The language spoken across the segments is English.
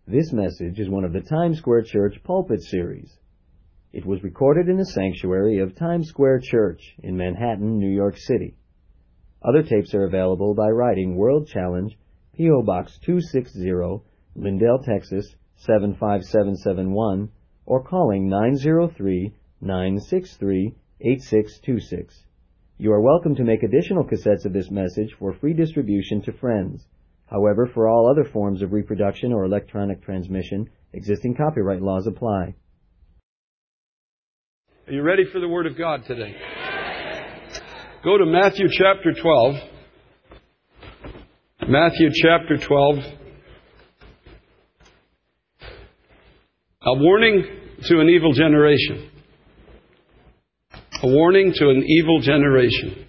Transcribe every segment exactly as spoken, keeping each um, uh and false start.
This message is one of the Times Square Church Pulpit Series. It was recorded in the sanctuary of Times Square Church in Manhattan, New York City. Other tapes are available by writing World Challenge, P O Box two sixty, Lindale, Texas seven five seven seven one, or calling nine zero three, nine six three, eight six two six. You are welcome to make additional cassettes of this message for free distribution to friends. However, for all other forms of reproduction or electronic transmission, existing copyright laws apply. Are you ready for the Word of God today? Go to Matthew chapter twelve. Matthew chapter twelve. A warning to an evil generation. A warning to an evil generation.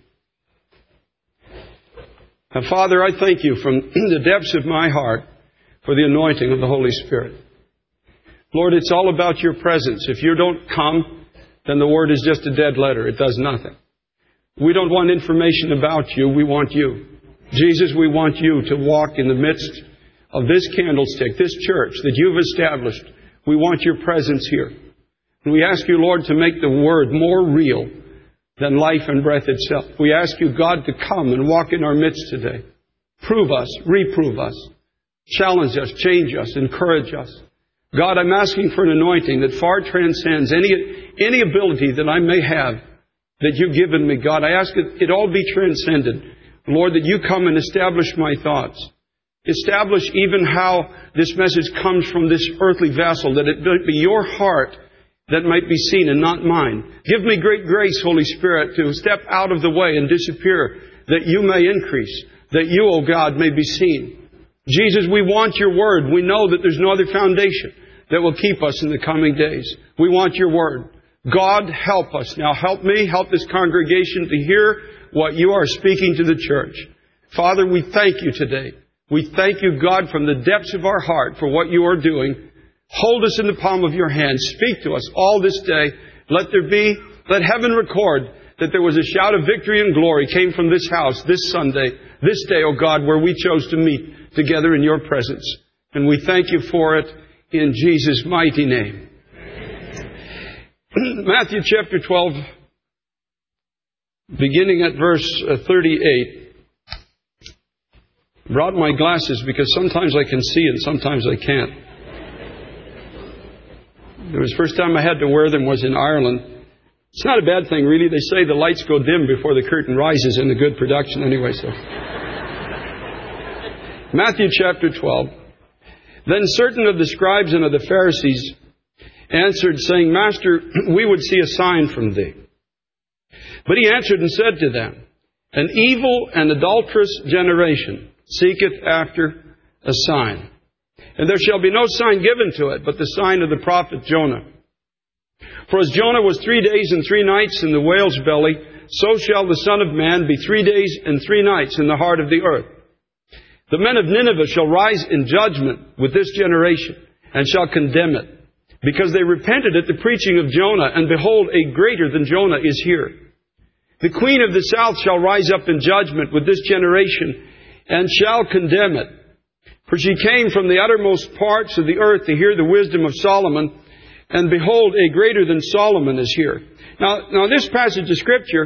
Now, Father, I thank you from the depths of my heart for the anointing of the Holy Spirit. Lord, it's all about your presence. If you don't come, then the Word is just a dead letter. It does nothing. We don't want information about you. We want you. Jesus, we want you to walk in the midst of this candlestick, this church that you've established. We want your presence here. And we ask you, Lord, to make the Word more real than life and breath itself. We ask you, God, to come and walk in our midst today. Prove us, reprove us, challenge us, change us, encourage us. God, I'm asking for an anointing that far transcends any, any ability that I may have that you've given me. God, I ask that it all be transcended. Lord, that you come and establish my thoughts. Establish even how this message comes from this earthly vessel, that it be your heart that might be seen and not mine. Give me great grace, Holy Spirit, to step out of the way and disappear, that you may increase, that you, O God, may be seen. Jesus, we want your Word. We know that there's no other foundation that will keep us in the coming days. We want your Word. God, help us. Now help me, help this congregation to hear what you are speaking to the church. Father, we thank you today. We thank you, God, from the depths of our heart for what you are doing. Hold us in the palm of your hand. Speak to us all this day. Let there be, let heaven record that there was a shout of victory and glory came from this house this Sunday, this day, O God, where we chose to meet together in your presence. And we thank you for it in Jesus' mighty name. Matthew chapter twelve, beginning at verse thirty-eight. Brought my glasses because sometimes I can see and sometimes I can't. It was the first time I had to wear them was in Ireland. It's not a bad thing, really. They say the lights go dim before the curtain rises in a good production anyway. So, Matthew chapter twelve. Then certain of the scribes and of the Pharisees answered, saying, Master, we would see a sign from thee. But he answered and said to them, An evil and adulterous generation seeketh after a sign. And there shall be no sign given to it, but the sign of the prophet Jonah. For as Jonah was three days and three nights in the whale's belly, so shall the Son of Man be three days and three nights in the heart of the earth. The men of Nineveh shall rise in judgment with this generation, and shall condemn it, because they repented at the preaching of Jonah, and behold, a greater than Jonah is here. The queen of the south shall rise up in judgment with this generation, and shall condemn it. For she came from the uttermost parts of the earth to hear the wisdom of Solomon, and behold, a greater than Solomon is here. Now, now this passage of Scripture,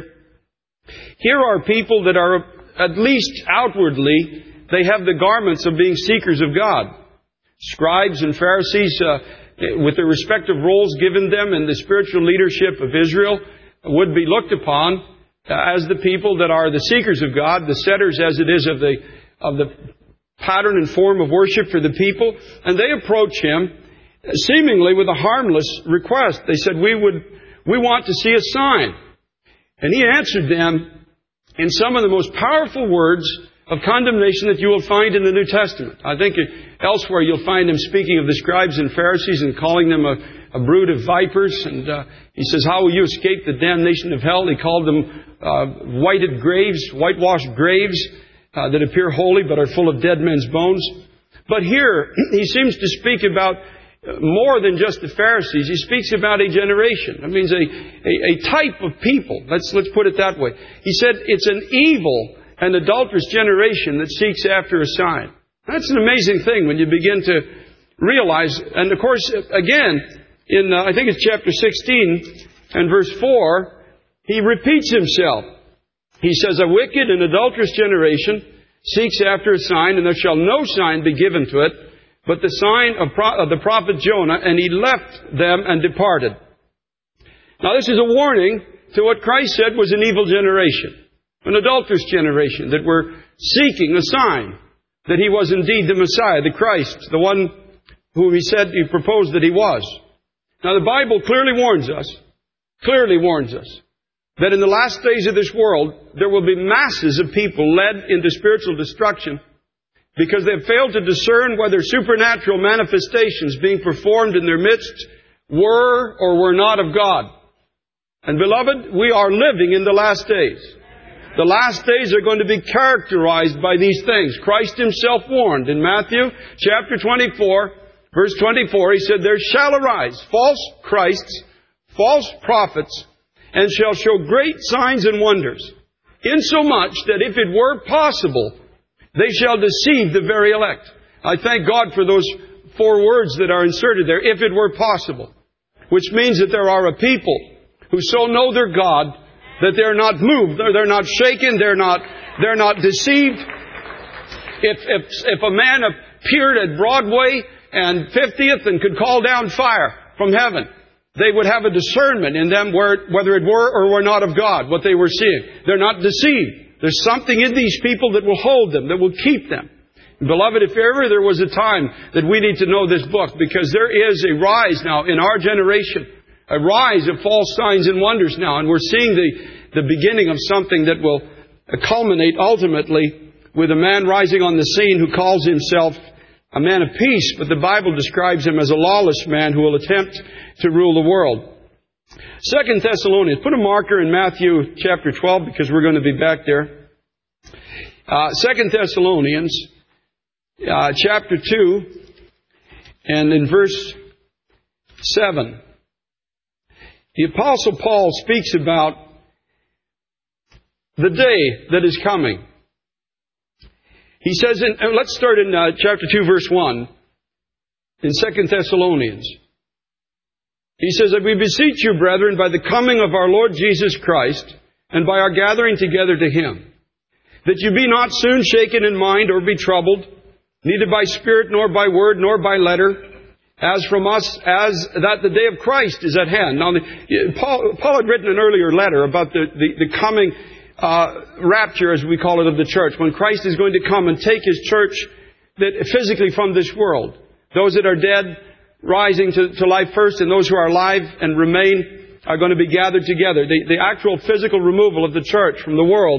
here are people that are, at least outwardly, they have the garments of being seekers of God. Scribes and Pharisees, uh, with their respective roles given them in the spiritual leadership of Israel, would be looked upon as the people that are the seekers of God, the setters, as it is, of the of the pattern and form of worship for the people. And they approach him seemingly with a harmless request. They said, we would, we want to see a sign. And he answered them in some of the most powerful words of condemnation that you will find in the New Testament. I think elsewhere you'll find him speaking of the scribes and Pharisees and calling them a, a brood of vipers. And uh, he says, how will you escape the damnation of hell? He called them uh, whited graves, whitewashed graves uh, that appear holy but are full of dead men's bones. But here he seems to speak about more than just the Pharisees. He speaks about a generation. That means a, a, a type of people. Let's, let's put it that way. He said it's an evil and adulterous generation that seeks after a sign. That's an amazing thing when you begin to realize, and of course, again, in uh, I think it's chapter sixteen and verse four, he repeats himself. He says, a wicked and adulterous generation seeks after a sign, and there shall no sign be given to it, but the sign of, pro- of the prophet Jonah, and he left them and departed. Now this is a warning to what Christ said was an evil generation, an adulterous generation, that were seeking a sign that He was indeed the Messiah, the Christ, the one who He said, He proposed that He was. Now the Bible clearly warns us, clearly warns us, that in the last days of this world, there will be masses of people led into spiritual destruction because they have failed to discern whether supernatural manifestations being performed in their midst were or were not of God. And beloved, we are living in the last days. The last days are going to be characterized by these things. Christ Himself warned in Matthew chapter twenty-four, verse twenty-four, He said, there shall arise false Christs, false prophets, and shall show great signs and wonders, insomuch that if it were possible, they shall deceive the very elect. I thank God for those four words that are inserted there, if it were possible, which means that there are a people who so know their God that they're not moved, they're not shaken, they're not, they're not deceived. If, if, if a man appeared at Broadway and fiftieth and could call down fire from heaven, they would have a discernment in them where, whether it were or were not of God, what they were seeing. They're not deceived. There's something in these people that will hold them, that will keep them. And beloved, if ever there was a time that we need to know this book, because there is a rise now in our generation, a rise of false signs and wonders now, and we're seeing the, the beginning of something that will culminate ultimately with a man rising on the scene who calls himself a man of peace, but the Bible describes him as a lawless man who will attempt to rule the world. Second Thessalonians, put a marker in Matthew chapter twelve because we're going to be back there. Uh, Second Thessalonians uh, chapter two and in verse seven. The Apostle Paul speaks about the day that is coming. He says, in, let's start in uh, chapter two, verse one, in Second Thessalonians. He says that we beseech you, brethren, by the coming of our Lord Jesus Christ, and by our gathering together to Him, that you be not soon shaken in mind or be troubled, neither by spirit, nor by word, nor by letter, as from us, as that the day of Christ is at hand. Now, the, Paul, Paul had written an earlier letter about the, the, the coming uh, rapture, as we call it, of the church, when Christ is going to come and take His church that physically from this world. Those that are dead, rising to, to life first, and those who are alive and remain are going to be gathered together. The, the actual physical removal of the church from the world.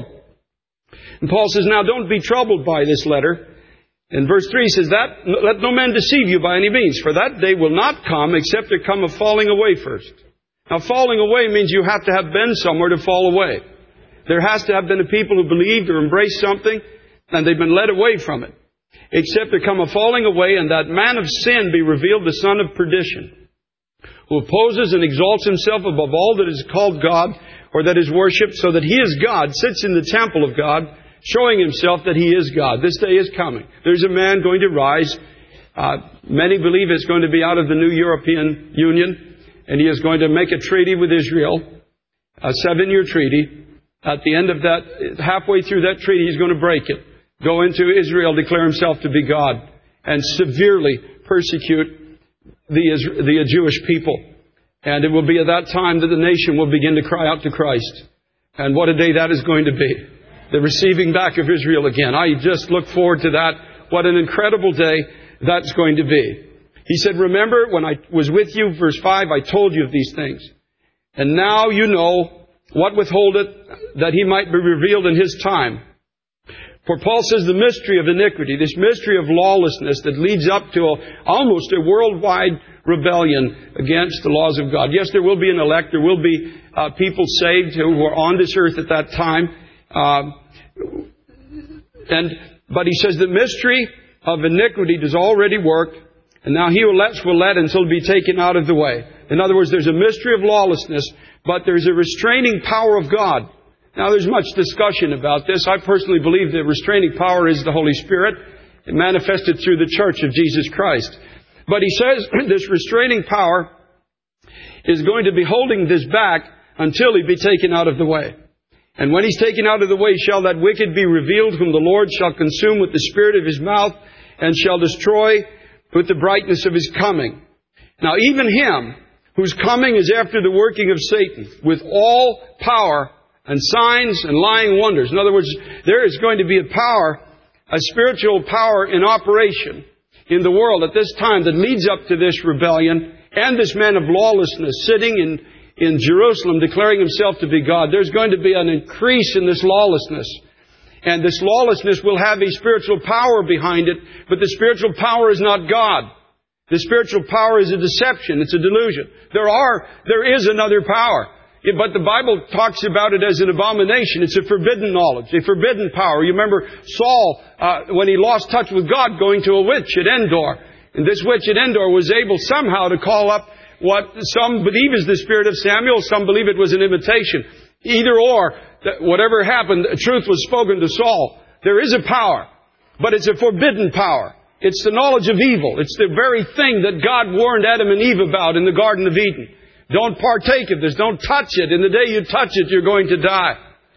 And Paul says, now don't be troubled by this letter. In verse three, he says, that let no man deceive you by any means, for that day will not come except there come a falling away first. Now, falling away means you have to have been somewhere to fall away. There has to have been a people who believed or embraced something, and they've been led away from it. Except there come a falling away, and that man of sin be revealed, the son of perdition, who opposes and exalts himself above all that is called God, or that is worshipped, so that he is God, sits in the temple of God, showing himself that He is God. This day is coming. There's a man going to rise. Uh, many believe it's going to be out of the new European Union, and he is going to make a treaty with Israel, a seven-year treaty. At the end of that, halfway through that treaty, he's going to break it, go into Israel, declare himself to be God, and severely persecute the, the Jewish people. And it will be at that time that the nation will begin to cry out to Christ. And what a day that is going to be. The receiving back of Israel again. I just look forward to that. What an incredible day that's going to be. He said, remember when I was with you, verse five, I told you of these things. And now you know what withholdeth, that He might be revealed in His time. For Paul says the mystery of iniquity, this mystery of lawlessness that leads up to a, almost a worldwide rebellion against the laws of God. Yes, there will be an elect. There will be uh, people saved who are on this earth at that time. Uh, and but he says the mystery of iniquity does already work, and now he who lets will let until it be taken out of the way. In other words, there's a mystery of lawlessness, but there's a restraining power of God. Now, there's much discussion about this. I personally believe the restraining power is the Holy Spirit, manifested through the church of Jesus Christ. But he says this restraining power is going to be holding this back until he be taken out of the way. And when he's taken out of the way, shall that wicked be revealed, whom the Lord shall consume with the spirit of his mouth, and shall destroy with the brightness of his coming. Now even him, whose coming is after the working of Satan, with all power and signs and lying wonders. In other words, there is going to be a power, a spiritual power in operation in the world at this time that leads up to this rebellion and this man of lawlessness sitting in, in Jerusalem declaring himself to be God. There's going to be an increase in this lawlessness. And this lawlessness will have a spiritual power behind it, but the spiritual power is not God. The spiritual power is a deception. It's a delusion. There are, there is another power. But the Bible talks about it as an abomination. It's a forbidden knowledge, a forbidden power. You remember Saul, uh, when he lost touch with God, going to a witch at Endor. And this witch at Endor was able somehow to call up what some believe is the spirit of Samuel, some believe it was an imitation. Either or, whatever happened, the truth was spoken to Saul. There is a power, but it's a forbidden power. It's the knowledge of evil. It's the very thing that God warned Adam and Eve about in the Garden of Eden. Don't partake of this. Don't touch it. And the day you touch it, you're going to die.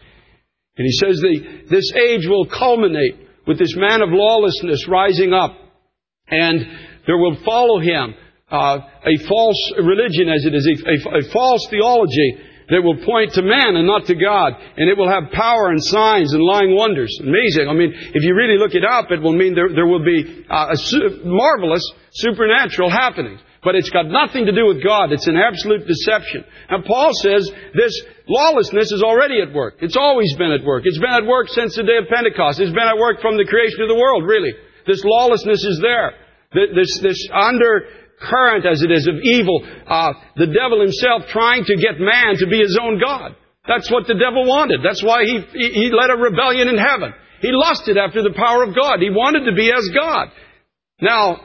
And he says the, this age will culminate with this man of lawlessness rising up. And there will follow him uh, a false religion, as it is, a, a, a false theology that will point to man and not to God. And it will have power and signs and lying wonders. Amazing. I mean, if you really look it up, it will mean there, there will be uh, a su- marvelous supernatural happenings. But it's got nothing to do with God. It's an absolute deception. And Paul says this lawlessness is already at work. It's always been at work. It's been at work since the day of Pentecost. It's been at work from the creation of the world, really. This lawlessness is there. This, this undercurrent, as it is, of evil. Uh, the devil himself trying to get man to be his own God. That's what the devil wanted. That's why he, he, he led a rebellion in heaven. He lusted after the power of God. He wanted to be as God. Now,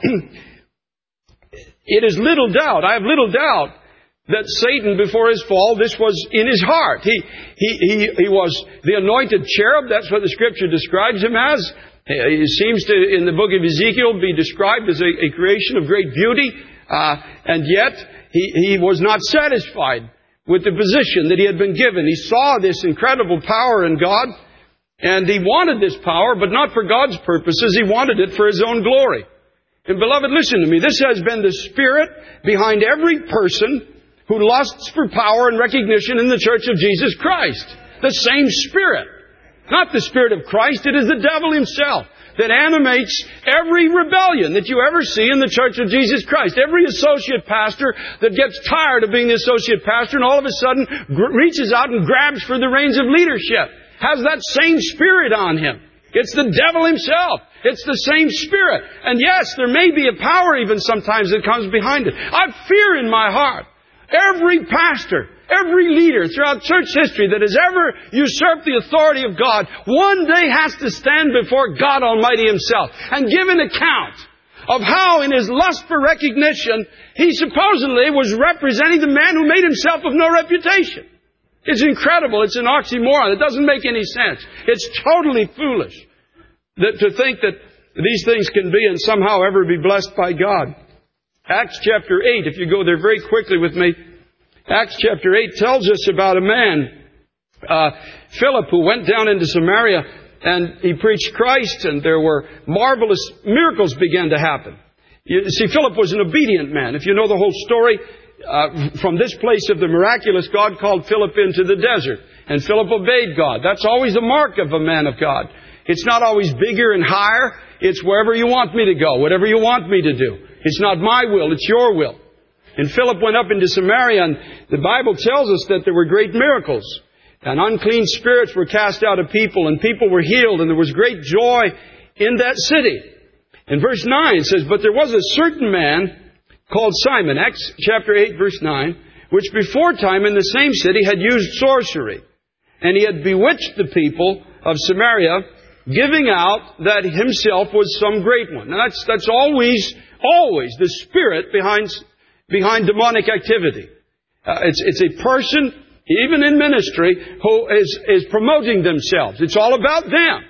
it is little doubt, I have little doubt, that Satan, before his fall, this was in his heart. He, he, he, he was the anointed cherub. That's what the Scripture describes him as. He seems to, in the book of Ezekiel, be described as a, a creation of great beauty. Uh, and yet, he, he was not satisfied with the position that he had been given. He saw this incredible power in God, and he wanted this power, but not for God's purposes. He wanted it for his own glory. And beloved, listen to me. This has been the spirit behind every person who lusts for power and recognition in the Church of Jesus Christ. The same spirit. Not the Spirit of Christ. It is the devil himself that animates every rebellion that you ever see in the Church of Jesus Christ. Every associate pastor that gets tired of being the associate pastor and all of a sudden gr- reaches out and grabs for the reins of leadership has that same spirit on him. It's the devil himself. It's the same spirit. And yes, there may be a power even sometimes that comes behind it. I have fear in my heart. Every pastor, every leader throughout church history that has ever usurped the authority of God, one day has to stand before God Almighty Himself and give an account of how in his lust for recognition, he supposedly was representing the man who made himself of no reputation. It's incredible. It's an oxymoron. It doesn't make any sense. It's totally foolish that, to think that these things can be and somehow ever be blessed by God. Acts chapter eight, if you go there very quickly with me, Acts chapter eight tells us about a man, uh, Philip, who went down into Samaria and he preached Christ, and there were marvelous miracles began to happen. You see, Philip was an obedient man. If you know the whole story, Uh, from this place of the miraculous, God called Philip into the desert. And Philip obeyed God. That's always the mark of a man of God. It's not always bigger and higher. It's wherever you want me to go, whatever you want me to do. It's not my will, it's your will. And Philip went up into Samaria, and the Bible tells us that there were great miracles. And unclean spirits were cast out of people, and people were healed, and there was great joy in that city. In verse nine it says, "But there was a certain man called Simon," Acts chapter eight, verse nine, "which before time in the same city had used sorcery. And he had bewitched the people of Samaria, giving out that himself was some great one." Now that's, that's always, always the spirit behind, behind demonic activity. Uh, it's, it's a person, even in ministry, who is, is promoting themselves. It's all about them.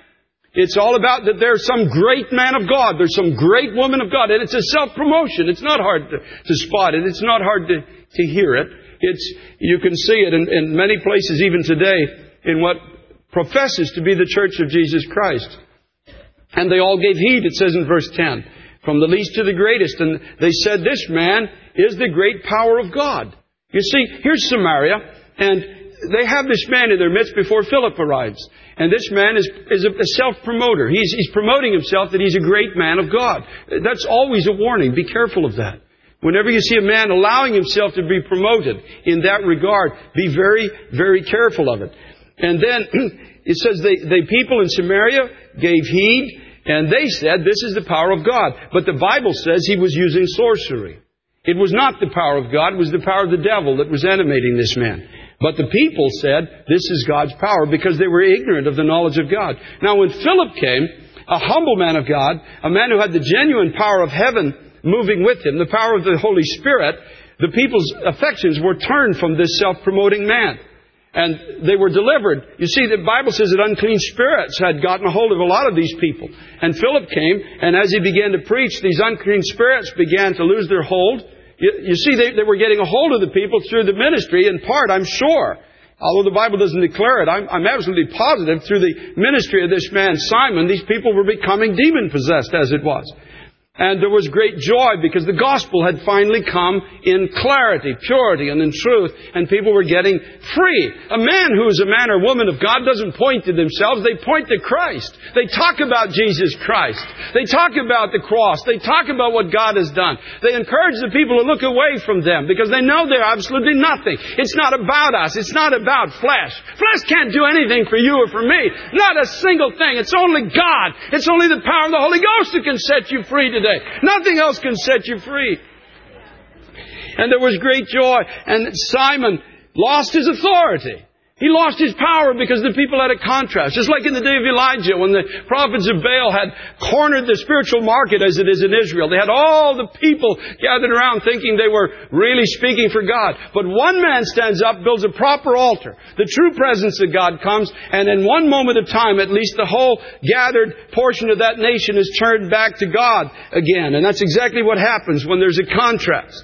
It's all about that there's some great man of God. There's some great woman of God. And it's a self-promotion. It's not hard to, to spot it. It's not hard to, to hear it. It's, you can see it in, in many places even today in what professes to be the Church of Jesus Christ. And they all gave heed, it says in verse ten, from the least to the greatest. And they said, this man is the great power of God. You see, here's Samaria, and they have this man in their midst before Philip arrives. And this man is, is a, a self-promoter. He's, he's promoting himself that he's a great man of God. That's always a warning. Be careful of that. Whenever you see a man allowing himself to be promoted in that regard, be very, very careful of it. And then it says the, the people in Samaria gave heed, and they said, this is the power of God. But the Bible says he was using sorcery. It was not the power of God, it was the power of the devil that was animating this man. But the people said, this is God's power, because they were ignorant of the knowledge of God. Now when Philip came, a humble man of God, a man who had the genuine power of heaven moving with him, the power of the Holy Spirit, the people's affections were turned from this self-promoting man. And they were delivered. You see, the Bible says that unclean spirits had gotten a hold of a lot of these people. And Philip came, and as he began to preach, these unclean spirits began to lose their hold. You, you see, they, they were getting a hold of the people through the ministry, in part, I'm sure. Although the Bible doesn't declare it, I'm, I'm absolutely positive through the ministry of this man, Simon, these people were becoming demon-possessed, as it was. And there was great joy because the gospel had finally come in clarity, purity, and in truth, and people were getting free. A man who is a man or woman of God doesn't point to themselves, they point to Christ. They talk about Jesus Christ. They talk about the cross. They talk about what God has done. They encourage the people to look away from them because they know they're absolutely nothing. It's not about us. It's not about flesh. Flesh can't do anything for you or for me. Not a single thing. It's only God. It's only the power of the Holy Ghost that can set you free today. Nothing else can set you free. And there was great joy. And Simon lost his authority. He lost his power because the people had a contrast. Just like in the day of Elijah when the prophets of Baal had cornered the spiritual market as it is in Israel. They had all the people gathered around thinking they were really speaking for God. But one man stands up, builds a proper altar. The true presence of God comes, and in one moment of time, at least the whole gathered portion of that nation is turned back to God again. And that's exactly what happens when there's a contrast.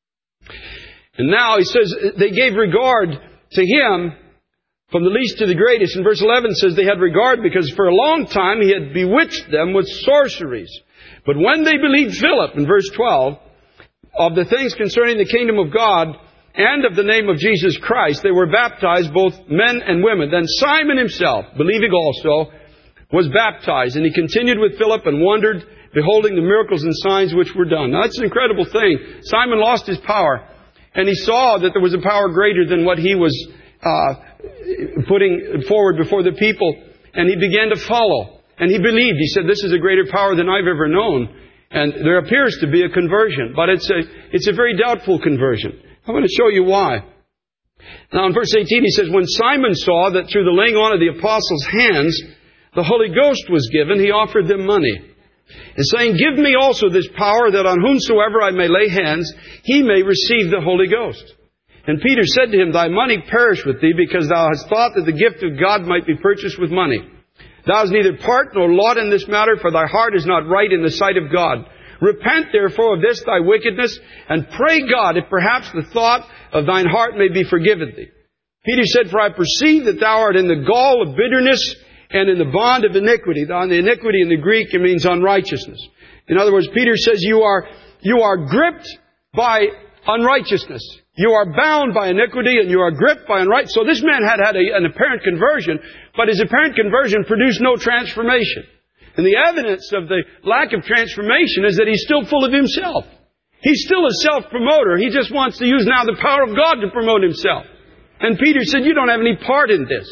And now he says they gave regard to him from the least to the greatest. And verse eleven says they had regard because for a long time he had bewitched them with sorceries. But when they believed Philip, in verse twelve, of the things concerning the kingdom of God and of the name of Jesus Christ, they were baptized, both men and women. Then Simon himself, believing also, was baptized. And he continued with Philip and wondered, beholding the miracles and signs which were done. Now that's an incredible thing. Simon lost his power. And he saw that there was a power greater than what he was uh putting forward before the people, and he began to follow, and he believed. He said, this is a greater power than I've ever known. And there appears to be a conversion, but it's a it's a very doubtful conversion. I'm going to show you why. Now in verse eighteen he says, when Simon saw that through the laying on of the apostles' hands the Holy Ghost was given, he offered them money, and saying, give me also this power, that on whomsoever I may lay hands he may receive the Holy Ghost. And Peter said to him, thy money perish with thee, because thou hast thought that the gift of God might be purchased with money. Thou hast neither part nor lot in this matter, for thy heart is not right in the sight of God. Repent therefore of this thy wickedness, and pray God, if perhaps the thought of thine heart may be forgiven thee. Peter said, for I perceive that thou art in the gall of bitterness and in the bond of iniquity. The iniquity in the Greek, it means unrighteousness. In other words, Peter says you are, you are gripped by unrighteousness. You are bound by iniquity and you are gripped by unrighteousness. So this man had had a, an apparent conversion, but his apparent conversion produced no transformation. And the evidence of the lack of transformation is that he's still full of himself. He's still a self-promoter. He just wants to use now the power of God to promote himself. And Peter said, you don't have any part in this.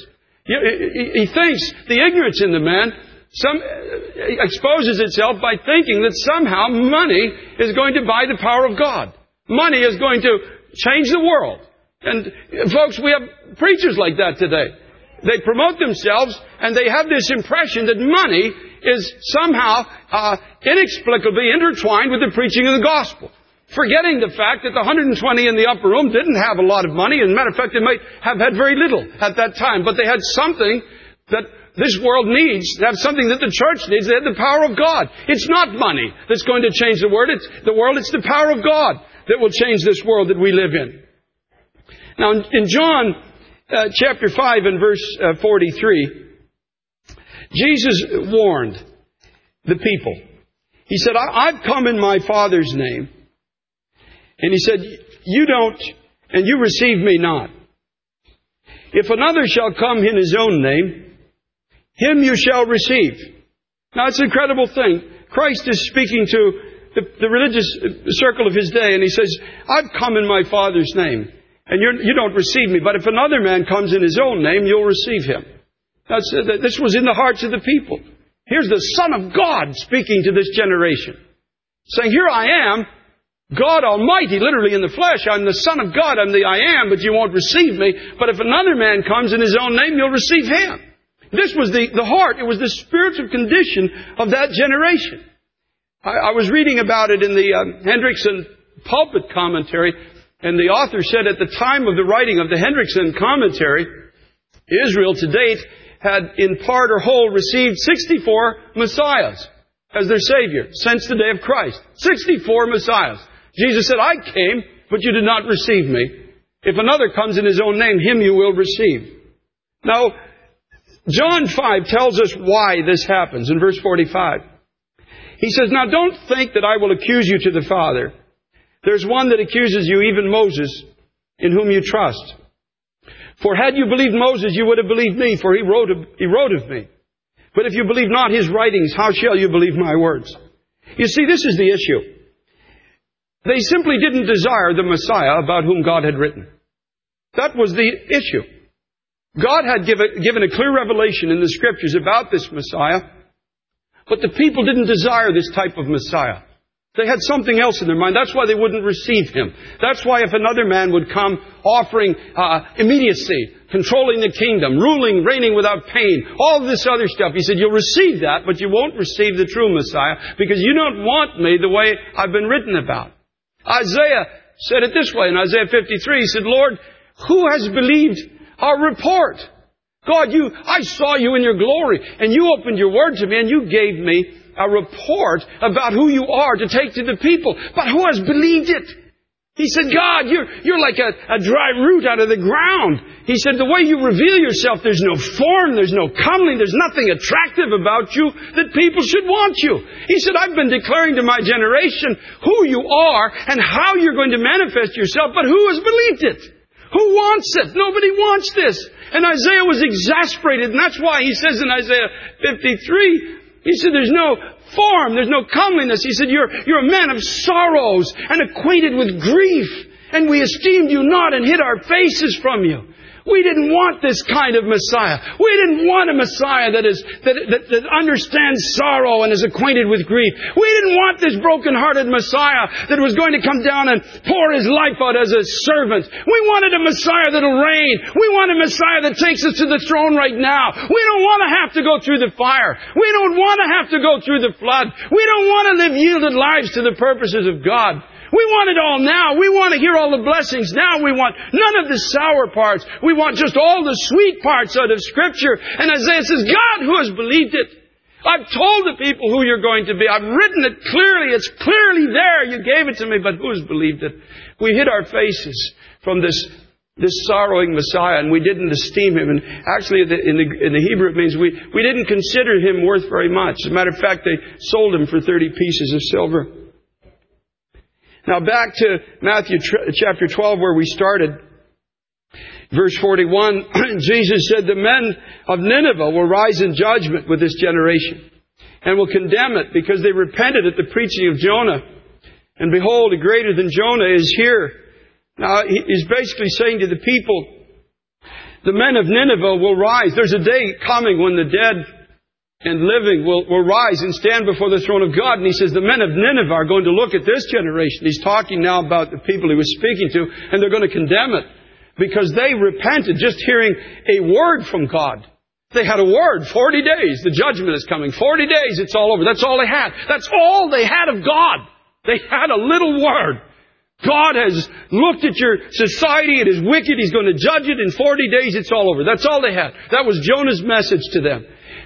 He thinks the ignorance in the man some, exposes itself by thinking that somehow money is going to buy the power of God. Money is going to change the world. And folks, we have preachers like that today. They promote themselves and they have this impression that money is somehow uh, inexplicably intertwined with the preaching of the gospel. Forgetting the fact that the one hundred twenty in the upper room didn't have a lot of money. As a matter of fact, they might have had very little at that time. But they had something that this world needs to have something that the church needs. They have the power of God. It's not money that's going to change the world. It's the world. It's the power of God that will change this world that we live in. Now, in John uh, chapter five and verse uh, forty-three, Jesus warned the people. He said, I- I've come in my Father's name. And He said, you don't, and you receive me not. If another shall come in his own name, him you shall receive. Now, it's an incredible thing. Christ is speaking to the, the religious circle of His day, and He says, I've come in my Father's name, and you're, you don't receive me. But if another man comes in his own name, you'll receive him. That's, uh, this was in the hearts of the people. Here's the Son of God speaking to this generation, saying, here I am, God Almighty, literally in the flesh. I'm the Son of God. I'm the I am, but you won't receive me. But if another man comes in his own name, you'll receive him. This was the, the heart. It was the spiritual condition of that generation. I, I was reading about it in the um, Hendrickson pulpit commentary, and the author said at the time of the writing of the Hendrickson commentary, Israel to date had in part or whole received sixty-four Messiahs as their Savior since the day of Christ. sixty-four Messiahs. Jesus said, I came, but you did not receive me. If another comes in his own name, him you will receive. Now, John five tells us why this happens in verse forty-five. He says, now don't think that I will accuse you to the Father. There's one that accuses you, even Moses, in whom you trust. For had you believed Moses, you would have believed me, for he wrote of, he wrote of me. But if you believe not his writings, how shall you believe my words? You see, this is the issue. They simply didn't desire the Messiah about whom God had written. That was the issue. God had given, given a clear revelation in the Scriptures about this Messiah, but the people didn't desire this type of Messiah. They had something else in their mind. That's why they wouldn't receive Him. That's why if another man would come offering uh, immediacy, controlling the kingdom, ruling, reigning without pain, all this other stuff, He said, you'll receive that, but you won't receive the true Messiah because you don't want me the way I've been written about. Isaiah said it this way in Isaiah fifty-three. He said, Lord, who has believed our report? God, you, I saw you in your glory, and you opened your word to me, and you gave me a report about who you are to take to the people. But who has believed it? He said, God, you're, you're like a, a dry root out of the ground. He said, the way you reveal yourself, there's no form, there's no comely, there's nothing attractive about you that people should want you. He said, I've been declaring to my generation who you are and how you're going to manifest yourself, but who has believed it? Who wants it? Nobody wants this. And Isaiah was exasperated, and that's why he says in Isaiah fifty-three, he said, there's no form, there's no comeliness. He said, you're, you're a man of sorrows and acquainted with grief, and we esteemed you not and hid our faces from you. We didn't want this kind of Messiah. We didn't want a Messiah that is that, that, that understands sorrow and is acquainted with grief. We didn't want this broken-hearted Messiah that was going to come down and pour His life out as a servant. We wanted a Messiah that'll reign. We want a Messiah that takes us to the throne right now. We don't want to have to go through the fire. We don't want to have to go through the flood. We don't want to live yielded lives to the purposes of God. We want it all now. We want to hear all the blessings now. We want none of the sour parts. We want just all the sweet parts out of Scripture. And Isaiah says, God, who has believed it? I've told the people who you're going to be. I've written it clearly. It's clearly there. You gave it to me, but who has believed it? We hid our faces from this this sorrowing Messiah, and we didn't esteem Him. And actually, in the, in the Hebrew, it means we, we didn't consider Him worth very much. As a matter of fact, they sold Him for thirty pieces of silver. Now back to Matthew chapter twelve where we started. Verse forty-one, Jesus said, the men of Nineveh will rise in judgment with this generation and will condemn it because they repented at the preaching of Jonah. And behold, a greater than Jonah is here. Now he's basically saying to the people, the men of Nineveh will rise. There's a day coming when the dead and living will, will rise and stand before the throne of God. And he says the men of Nineveh are going to look at this generation. He's talking now about the people he was speaking to, and they're going to condemn it because they repented just hearing a word from God. They had a word, forty days, the judgment is coming. forty days, it's all over. That's all they had. That's all they had of God. They had a little word. God has looked at your society. It is wicked. He's going to judge it. In forty days, it's all over. That's all they had. That was Jonah's message to them.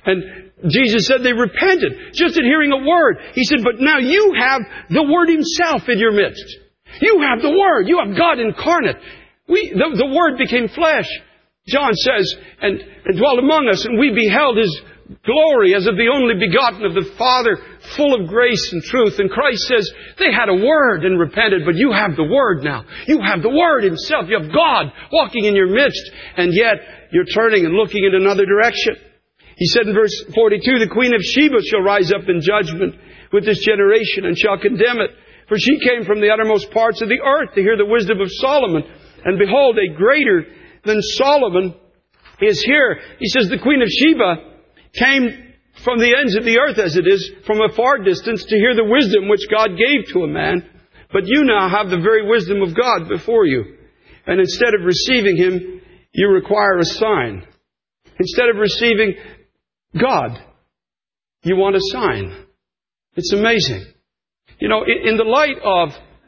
And Jesus said they repented just at hearing a word. He said, but now you have the Word Himself in your midst. You have the Word. You have God incarnate. We, the, the Word became flesh. John says, and, and dwelt among us, and we beheld His glory as of the only begotten of the Father, full of grace and truth. And Christ says, they had a Word and repented, but you have the Word now. You have the Word Himself. You have God walking in your midst, and yet you're turning and looking in another direction. He said in verse forty-two, the Queen of Sheba shall rise up in judgment with this generation and shall condemn it. For she came from the uttermost parts of the earth to hear the wisdom of Solomon. And behold, a greater than Solomon is here. He says the Queen of Sheba came from the ends of the earth, as it is, from a far distance to hear the wisdom which God gave to a man. But you now have the very wisdom of God before you. And instead of receiving Him, you require a sign. Instead of receiving God, you want a sign. It's amazing. You know, in the light of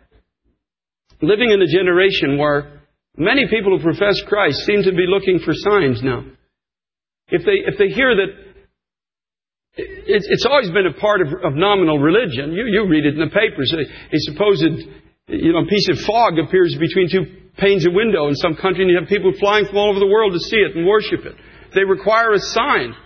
living in a generation where many people who profess Christ seem to be looking for signs now. If they if they hear that it's, it's always been a part of, of nominal religion. You you read it in the papers. A, a supposed you know piece of fog appears between two panes of window in some country, and you have people flying from all over the world to see it and worship it. They require a sign.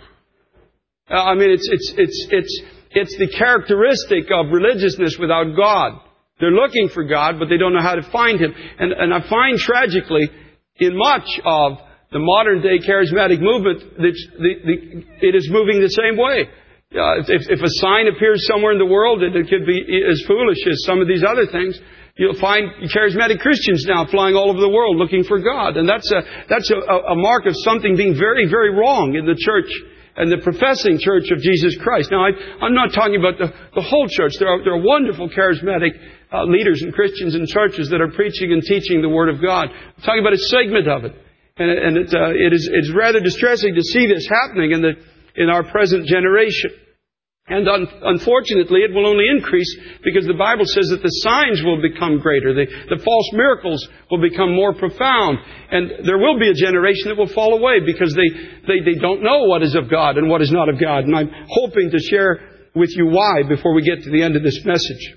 Uh, I mean, it's it's it's it's it's the characteristic of religiousness without God. They're looking for God, but they don't know how to find Him. And and I find tragically, in much of the modern day charismatic movement, that the, the, it is moving the same way. Uh, if, if a sign appears somewhere in the world, it, it could be as foolish as some of these other things. You'll find charismatic Christians now flying all over the world looking for God. And that's a, that's a, a mark of something being very, very wrong in the church and the professing church of Jesus Christ. Now, I, I'm not talking about the, the whole church. There are, there are wonderful charismatic uh, leaders and Christians and churches that are preaching and teaching the Word of God. I'm talking about a segment of it. And, and it, uh, it is, it's rather distressing to see this happening in the, in our present generation. And un- unfortunately, it will only increase because the Bible says that the signs will become greater. The, the false miracles will become more profound. And there will be a generation that will fall away because they, they, they don't know what is of God and what is not of God. And I'm hoping to share with you why before we get to the end of this message.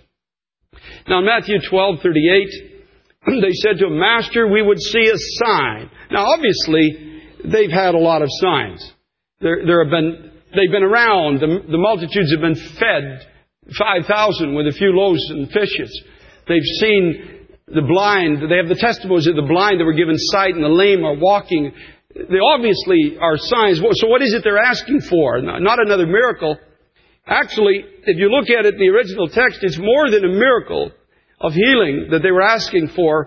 Now, in Matthew twelve thirty-eight, they said to him, Master, we would see a sign. Now, obviously, they've had a lot of signs. There, there have been... They've been around. The, the multitudes have been fed, five thousand with a few loaves and fishes. They've seen the blind. They have the testimonies of the blind that were given sight, and the lame are walking. They obviously are signs. So what is it they're asking for? Not another miracle. Actually, if you look at it in the original text, it's more than a miracle of healing that they were asking for.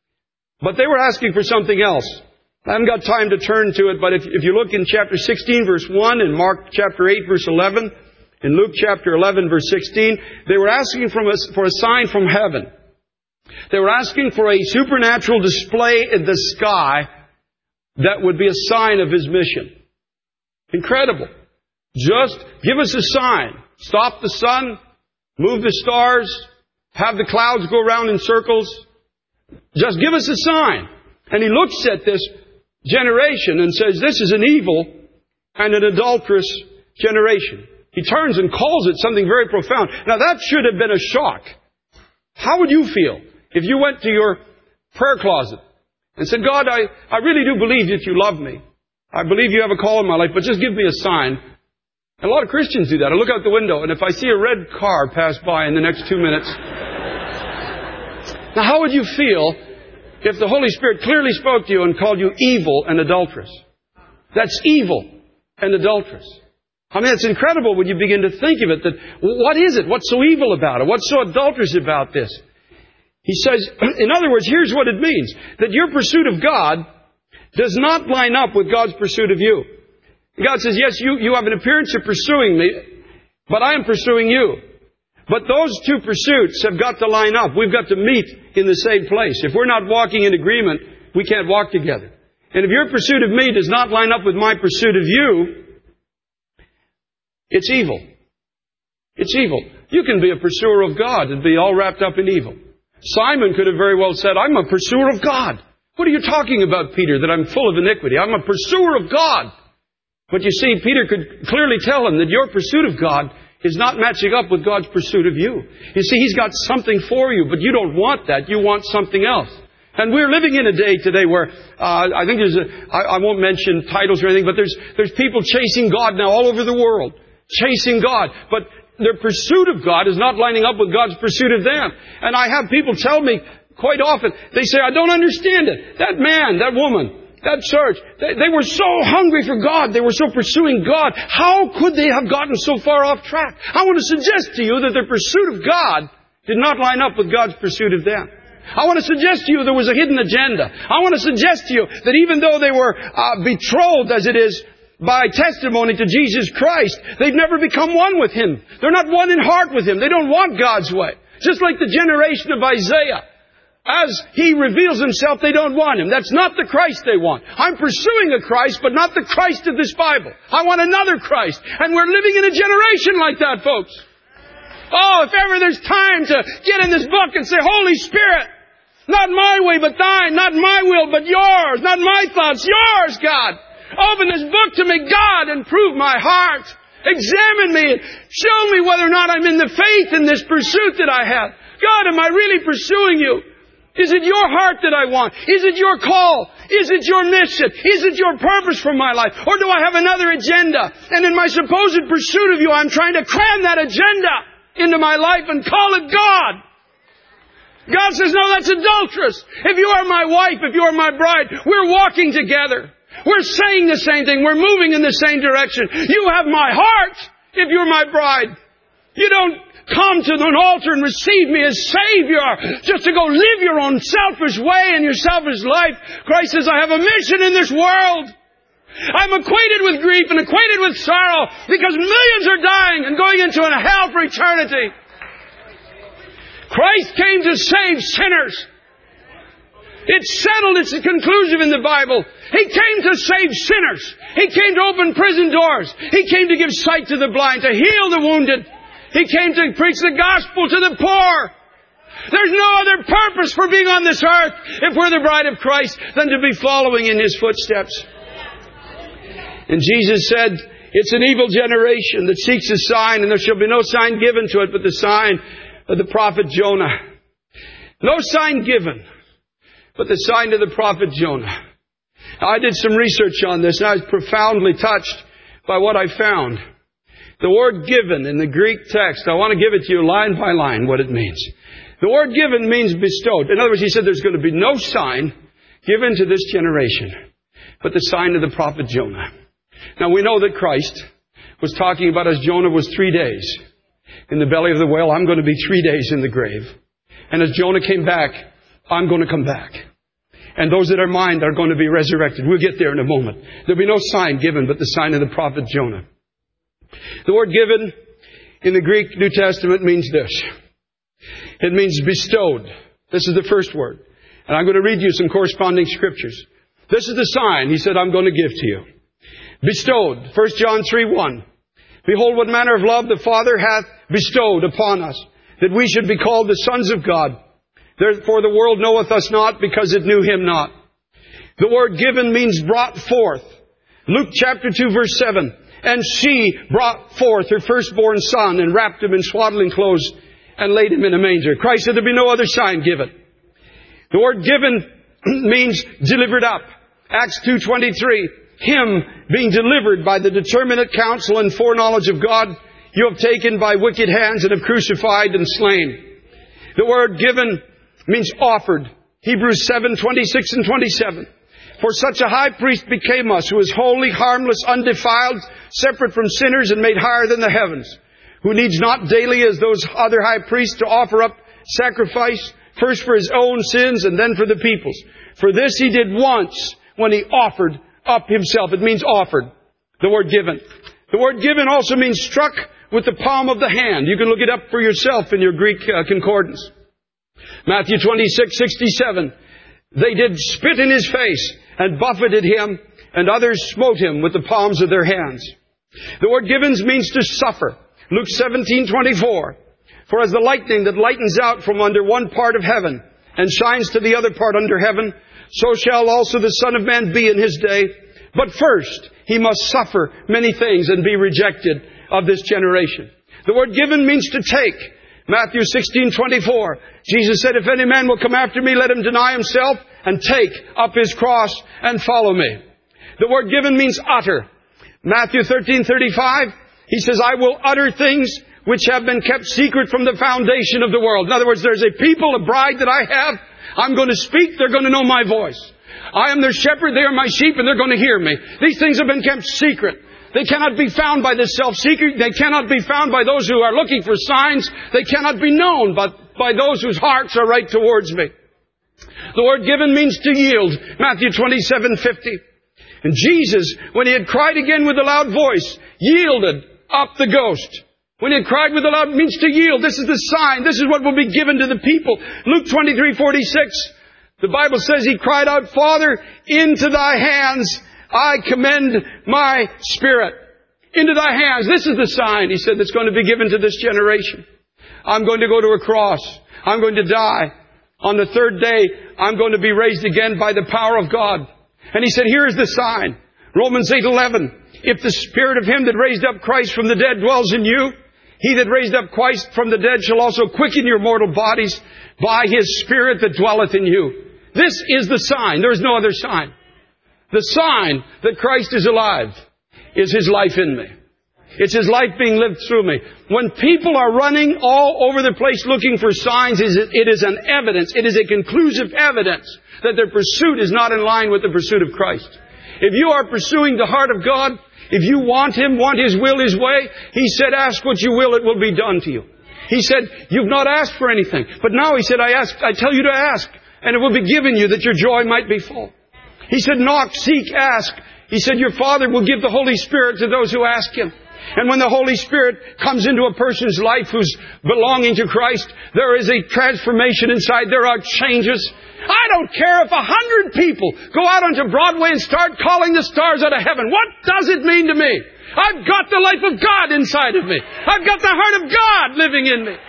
But they were asking for something else. I haven't got time to turn to it, but if, if you look in chapter sixteen, verse one, and Mark chapter eight, verse eleven, and Luke chapter eleven, verse sixteen, they were asking from us for a sign from heaven. They were asking for a supernatural display in the sky that would be a sign of His mission. Incredible. Just give us a sign. Stop the sun, move the stars, have the clouds go around in circles. Just give us a sign. And He looks at this generation and says, this is an evil and an adulterous generation. He turns and calls it something very profound. Now that should have been a shock. How would you feel if you went to your prayer closet and said, God, I, I really do believe that you love me. I believe you have a call in my life, but just give me a sign. And a lot of Christians do that. I look out the window, and if I see a red car pass by in the next two minutes... Now how would you feel if the Holy Spirit clearly spoke to you and called you evil and adulterous? That's evil and adulterous. I mean, it's incredible when you begin to think of it, that what is it? What's so evil about it? What's so adulterous about this? He says, in other words, here's what it means. That your pursuit of God does not line up with God's pursuit of you. God says, yes, you, you have an appearance of pursuing me, but I am pursuing you. But those two pursuits have got to line up. We've got to meet in the same place. If we're not walking in agreement, we can't walk together. And if your pursuit of me does not line up with my pursuit of you, it's evil. It's evil. You can be a pursuer of God and be all wrapped up in evil. Simon could have very well said, I'm a pursuer of God. What are you talking about, Peter, that I'm full of iniquity? I'm a pursuer of God. But you see, Peter could clearly tell him that your pursuit of God is not matching up with God's pursuit of you. You see, He's got something for you, but you don't want that. You want something else. And we're living in a day today where, uh, I think there's a, I, I won't mention titles or anything, but there's, there's people chasing God now all over the world. Chasing God. But their pursuit of God is not lining up with God's pursuit of them. And I have people tell me quite often, they say, I don't understand it. That man, that woman, that church, they, they were so hungry for God. They were so pursuing God. How could they have gotten so far off track? I want to suggest to you that their pursuit of God did not line up with God's pursuit of them. I want to suggest to you there was a hidden agenda. I want to suggest to you that even though they were uh, betrothed, as it is, by testimony to Jesus Christ, they've never become one with Him. They're not one in heart with Him. They don't want God's way. Just like the generation of Isaiah. As he reveals himself, they don't want Him. That's not the Christ they want. I'm pursuing a Christ, but not the Christ of this Bible. I want another Christ. And we're living in a generation like that, folks. Oh, if ever there's time to get in this book and say, Holy Spirit, not my way but Thine, not my will but Yours, not my thoughts, Yours, God. Open this book to me, God, and prove my heart. Examine me and show me whether or not I'm in the faith in this pursuit that I have. God, am I really pursuing You? Is it Your heart that I want? Is it Your call? Is it Your mission? Is it Your purpose for my life? Or do I have another agenda? And in my supposed pursuit of You, I'm trying to cram that agenda into my life and call it God. God says, no, that's adulterous. If you are my wife, if you are my bride, we're walking together. We're saying the same thing. We're moving in the same direction. You have my heart if you're my bride. You don't come to an altar and receive me as Savior just to go live your own selfish way and your selfish life. Christ says, I have a mission in this world. I'm acquainted with grief and acquainted with sorrow because millions are dying and going into a hell for eternity. Christ came to save sinners. It's settled. It's conclusive in the Bible. He came to save sinners. He came to open prison doors. He came to give sight to the blind, to heal the wounded. He came to preach the gospel to the poor. There's no other purpose for being on this earth, if we're the bride of Christ, than to be following in His footsteps. And Jesus said, it's an evil generation that seeks a sign, and there shall be no sign given to it but the sign of the prophet Jonah. No sign given but the sign of the prophet Jonah. Now, I did some research on this, and I was profoundly touched by what I found. The word given in the Greek text, I want to give it to you line by line what it means. The word given means bestowed. In other words, He said there's going to be no sign given to this generation but the sign of the prophet Jonah. Now, we know that Christ was talking about as Jonah was three days in the belly of the whale, I'm going to be three days in the grave. And as Jonah came back, I'm going to come back. And those that are mine are going to be resurrected. We'll get there in a moment. There'll be no sign given but the sign of the prophet Jonah. The word given in the Greek New Testament means this. It means bestowed. This is the first word. And I'm going to read you some corresponding scriptures. This is the sign He said I'm going to give to you. Bestowed. First John three one. Behold, what manner of love the Father hath bestowed upon us, that we should be called the sons of God. Therefore the world knoweth us not, because it knew Him not. The word given means brought forth. Luke chapter two verse seven. And she brought forth her firstborn son, and wrapped him in swaddling clothes, and laid him in a manger. Christ said there be no other sign given. The word given means delivered up. Acts two twenty-three. Him being delivered by the determinate counsel and foreknowledge of God, you have taken by wicked hands and have crucified and slain. The word given means offered. Hebrews seven twenty-six and twenty-seven. For such a high priest became us, who is holy, harmless, undefiled, separate from sinners, and made higher than the heavens, who needs not daily, as those other high priests, to offer up sacrifice, first for His own sins and then for the people's. For this He did once, when He offered up Himself. It means offered. The word given. The word given also means struck with the palm of the hand. You can look it up for yourself in your Greek uh, concordance. Matthew twenty-six sixty-seven. They did spit in His face and buffeted Him, and others smote Him with the palms of their hands. The word given means to suffer. Luke seventeen twenty-four. For as the lightning that lightens out from under one part of heaven and shines to the other part under heaven, so shall also the Son of Man be in His day. But first, He must suffer many things and be rejected of this generation. The word given means to take. Matthew sixteen twenty-four. Jesus said, if any man will come after me, let him deny himself and take up his cross and follow me. The word given means utter. Matthew thirteen thirty-five. He says, I will utter things which have been kept secret from the foundation of the world. In other words, there's a people, a bride that I have. I'm going to speak. They're going to know my voice. I am their shepherd. They are my sheep, and they're going to hear me. These things have been kept secret. They cannot be found by the self-seeker. They cannot be found by those who are looking for signs. They cannot be known but by those whose hearts are right towards me. The word given means to yield. Matthew twenty-seven fifty. And Jesus, when He had cried again with a loud voice, yielded up the ghost. When He had cried with a loud, means to yield. This is the sign. This is what will be given to the people. Luke twenty-three forty-six. The Bible says He cried out, Father, into Thy hands I commend my spirit. Into Thy hands. This is the sign, He said, that's going to be given to this generation. I'm going to go to a cross. I'm going to die. On the third day, I'm going to be raised again by the power of God. And He said, here is the sign. Romans eight eleven. If the Spirit of Him that raised up Christ from the dead dwells in you, He that raised up Christ from the dead shall also quicken your mortal bodies by His Spirit that dwelleth in you. This is the sign. There is no other sign. The sign that Christ is alive is His life in me. It's His life being lived through me. When people are running all over the place looking for signs, it is an evidence, it is a conclusive evidence that their pursuit is not in line with the pursuit of Christ. If you are pursuing the heart of God, if you want Him, want His will, His way, He said, ask what you will, it will be done to you. He said, you've not asked for anything. But now He said, I ask, I tell you to ask, and it will be given you that your joy might be full. He said, knock, seek, ask. He said, your Father will give the Holy Spirit to those who ask Him. And when the Holy Spirit comes into a person's life who's belonging to Christ, there is a transformation inside. There are changes. I don't care if a hundred people go out onto Broadway and start calling the stars out of heaven. What does it mean to me? I've got the life of God inside of me. I've got the heart of God living in me.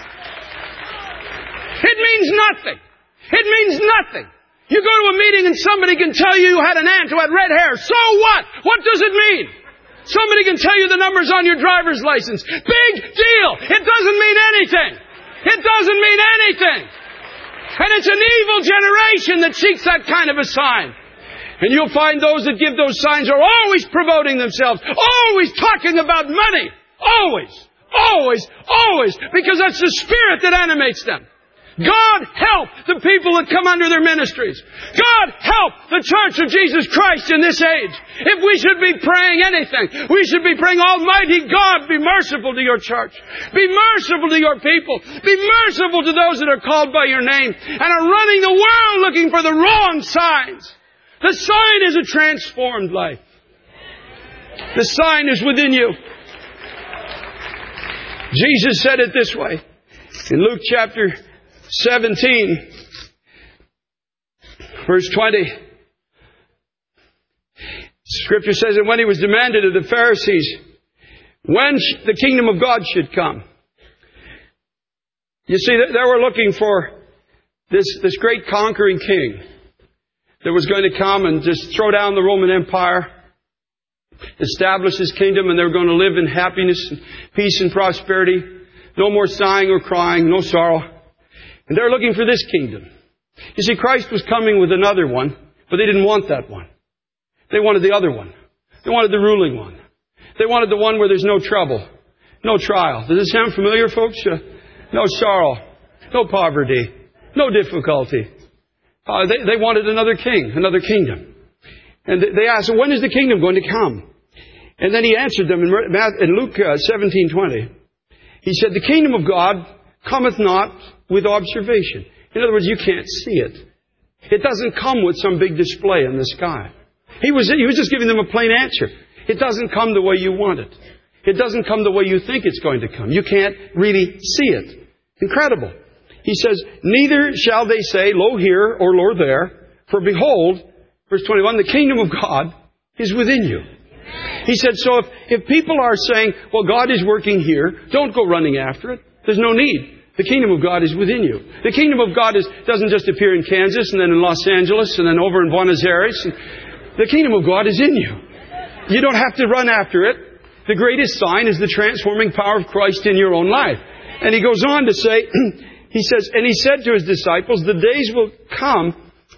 It means nothing. It means nothing. You go to a meeting and somebody can tell you you had an aunt who had red hair. So what? What does it mean? Somebody can tell you the numbers on your driver's license. Big deal. It doesn't mean anything. It doesn't mean anything. And it's an evil generation that seeks that kind of a sign. And you'll find those that give those signs are always promoting themselves. Always talking about money. Always. Always. Always. Because that's the spirit that animates them. God help the people that come under their ministries. God help the Church of Jesus Christ in this age. If we should be praying anything, we should be praying, Almighty God, be merciful to your church. Be merciful to your people. Be merciful to those that are called by your name and are running the world looking for the wrong signs. The sign is a transformed life. The sign is within you. Jesus said it this way in Luke chapter seventeen, verse twenty. Scripture says that when He was demanded of the Pharisees when the kingdom of God should come. You see, they were looking for this, this great conquering king that was going to come and just throw down the Roman Empire, establish His kingdom, and they were going to live in happiness and peace and prosperity. No more sighing or crying, no sorrow. And they're looking for this kingdom. You see, Christ was coming with another one, but they didn't want that one. They wanted the other one. They wanted the ruling one. They wanted the one where there's no trouble, no trial. Does this sound familiar, folks? Uh, no sorrow, no poverty, no difficulty. Uh, they, they wanted another king, another kingdom. And they asked, well, when is the kingdom going to come? And then He answered them in, in Luke uh, seventeen twenty. He said, the kingdom of God cometh not with observation. In other words, you can't see it. It doesn't come with some big display in the sky. He was, he was just giving them a plain answer. It doesn't come the way you want it. It doesn't come the way you think it's going to come. You can't really see it. Incredible. He says, neither shall they say, lo here or lo there, for behold, verse twenty-one, the kingdom of God is within you. He said, so if, if people are saying, well, God is working here, don't go running after it. There's no need. The kingdom of God is within you. The kingdom of God is, doesn't just appear in Kansas and then in Los Angeles and then over in Buenos Aires. And The kingdom of God is in you. You don't have to run after it. The greatest sign is the transforming power of Christ in your own life. And He goes on to say, He says, and He said to His disciples, the days will come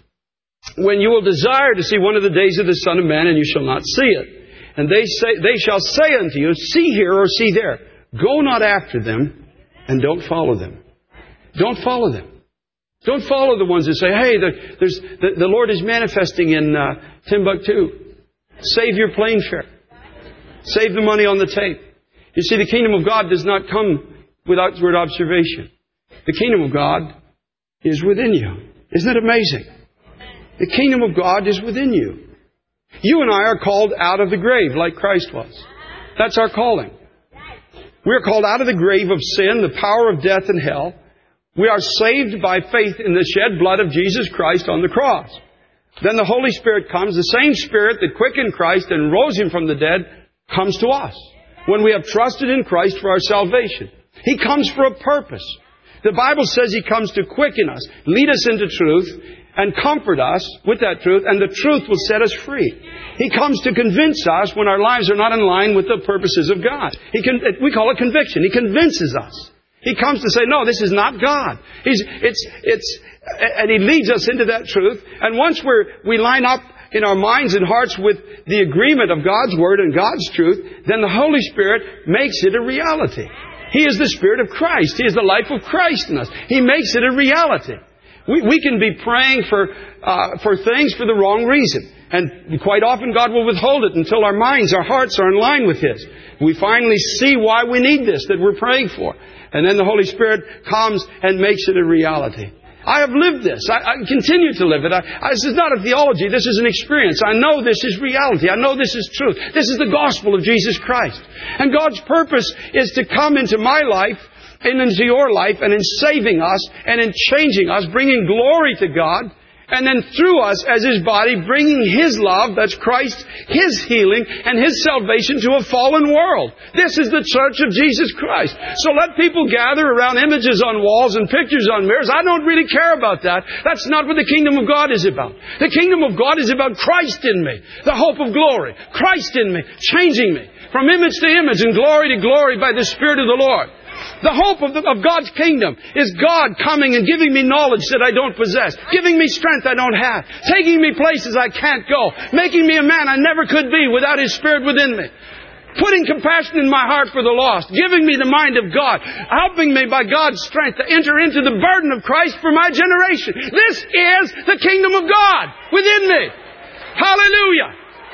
when you will desire to see one of the days of the Son of Man, and you shall not see it. And they say, they shall say unto you, see here or see there. Go not after them, and don't follow them. Don't follow them. Don't follow the ones that say, hey, the, there's, the, the Lord is manifesting in uh, Timbuktu. Save your plane fare. Save the money on the tape. You see, the kingdom of God does not come with outward observation. The kingdom of God is within you. Isn't it amazing? The kingdom of God is within you. You and I are called out of the grave like Christ was. That's our calling. We are called out of the grave of sin, the power of death and hell. We are saved by faith in the shed blood of Jesus Christ on the cross. Then the Holy Spirit comes. The same Spirit that quickened Christ and rose Him from the dead comes to us when we have trusted in Christ for our salvation. He comes for a purpose. The Bible says He comes to quicken us, lead us into truth, and comfort us with that truth, and the truth will set us free. He comes to convince us when our lives are not in line with the purposes of God. He can, we call it conviction. He convinces us. He comes to say, no, this is not God. He's, it's, it's, and He leads us into that truth. And once we're, we line up in our minds and hearts with the agreement of God's Word and God's truth, then the Holy Spirit makes it a reality. He is the Spirit of Christ. He is the life of Christ in us. He makes it a reality. We, we can be praying for, uh, for things for the wrong reason. And quite often God will withhold it until our minds, our hearts are in line with His. We finally see why we need this that we're praying for. And then the Holy Spirit comes and makes it a reality. I have lived this. I, I continue to live it. I, I, this is not a theology. This is an experience. I know this is reality. I know this is truth. This is the gospel of Jesus Christ. And God's purpose is to come into my life and into your life and in saving us and in changing us, bringing glory to God. And then through us as His body, bringing His love, that's Christ, His healing, and His salvation to a fallen world. This is the church of Jesus Christ. So let people gather around images on walls and pictures on mirrors. I don't really care about that. That's not what the kingdom of God is about. The kingdom of God is about Christ in me, the hope of glory. Christ in me, changing me from image to image and glory to glory by the Spirit of the Lord. The hope of, the, of God's kingdom is God coming and giving me knowledge that I don't possess, giving me strength I don't have, taking me places I can't go, making me a man I never could be without His Spirit within me, putting compassion in my heart for the lost, giving me the mind of God, helping me by God's strength to enter into the burden of Christ for my generation. This is the kingdom of God within me. Hallelujah!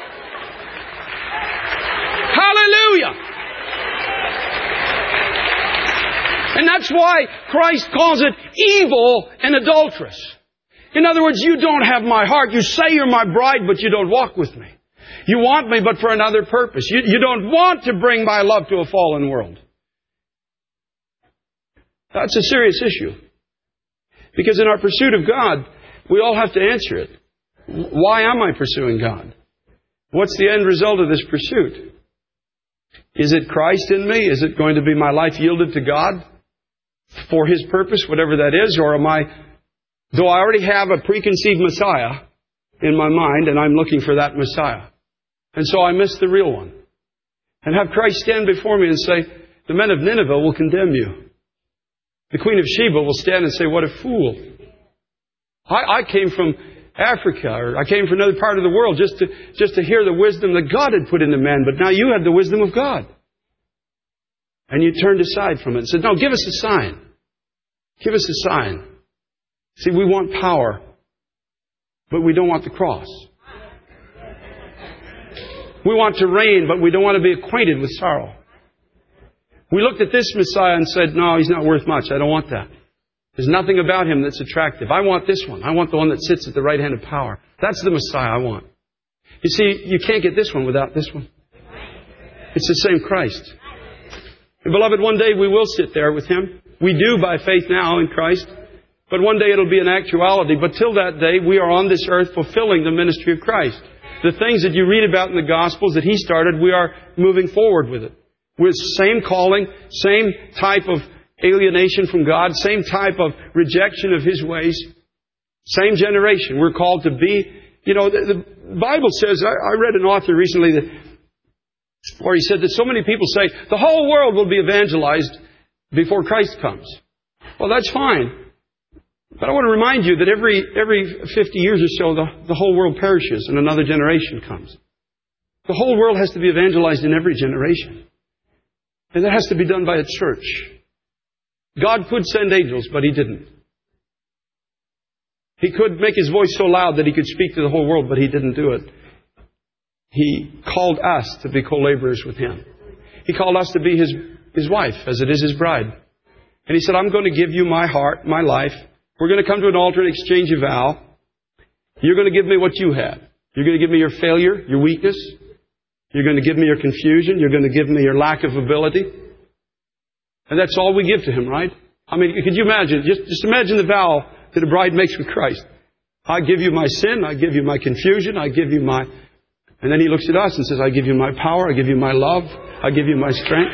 Hallelujah! And that's why Christ calls it evil and adulterous. In other words, you don't have my heart. You say you're my bride, but you don't walk with me. You want me, but for another purpose. You, you don't want to bring my love to a fallen world. That's a serious issue. Because in our pursuit of God, we all have to answer it. Why am I pursuing God? What's the end result of this pursuit? Is it Christ in me? Is it going to be my life yielded to God for His purpose, whatever that is? Or am I, though I already have a preconceived Messiah in my mind, and I'm looking for that Messiah, and so I miss the real one, and have Christ stand before me and say, the men of Nineveh will condemn you. The Queen of Sheba will stand and say, what a fool. I, I came from Africa, or I came from another part of the world just to, just to hear the wisdom that God had put into man, but now you have the wisdom of God. And you turned aside from it and said, no, give us a sign. Give us a sign. See, we want power, but we don't want the cross. We want to reign, but we don't want to be acquainted with sorrow. We looked at this Messiah and said, no, He's not worth much. I don't want that. There's nothing about Him that's attractive. I want this one. I want the one that sits at the right hand of power. That's the Messiah I want. You see, you can't get this one without this one. It's the same Christ. And beloved, one day we will sit there with Him. We do by faith now in Christ. But one day it'll be an actuality. But till that day, we are on this earth fulfilling the ministry of Christ. The things that you read about in the Gospels that He started, we are moving forward with it. With same calling, same type of alienation from God, same type of rejection of His ways, same generation. We're called to be, you know, the, the, the Bible says, I, I read an author recently that, where he said that so many people say, the whole world will be evangelized before Christ comes. Well, that's fine. But I want to remind you that every every fifty years or so, the, the whole world perishes and another generation comes. The whole world has to be evangelized in every generation. And that has to be done by a church. God could send angels, but He didn't. He could make His voice so loud that He could speak to the whole world, but He didn't do it. He called us to be co-laborers with Him. He called us to be His, His wife, as it is His bride. And He said, I'm going to give you my heart, my life. We're going to come to an altar and exchange a vow. You're going to give me what you have. You're going to give me your failure, your weakness. You're going to give me your confusion. You're going to give me your lack of ability. And that's all we give to Him, right? I mean, could you imagine? Just, just imagine the vow that a bride makes with Christ. I give you my sin. I give you my confusion. I give you my... And then He looks at us and says, I give you my power. I give you my love. I give you my strength.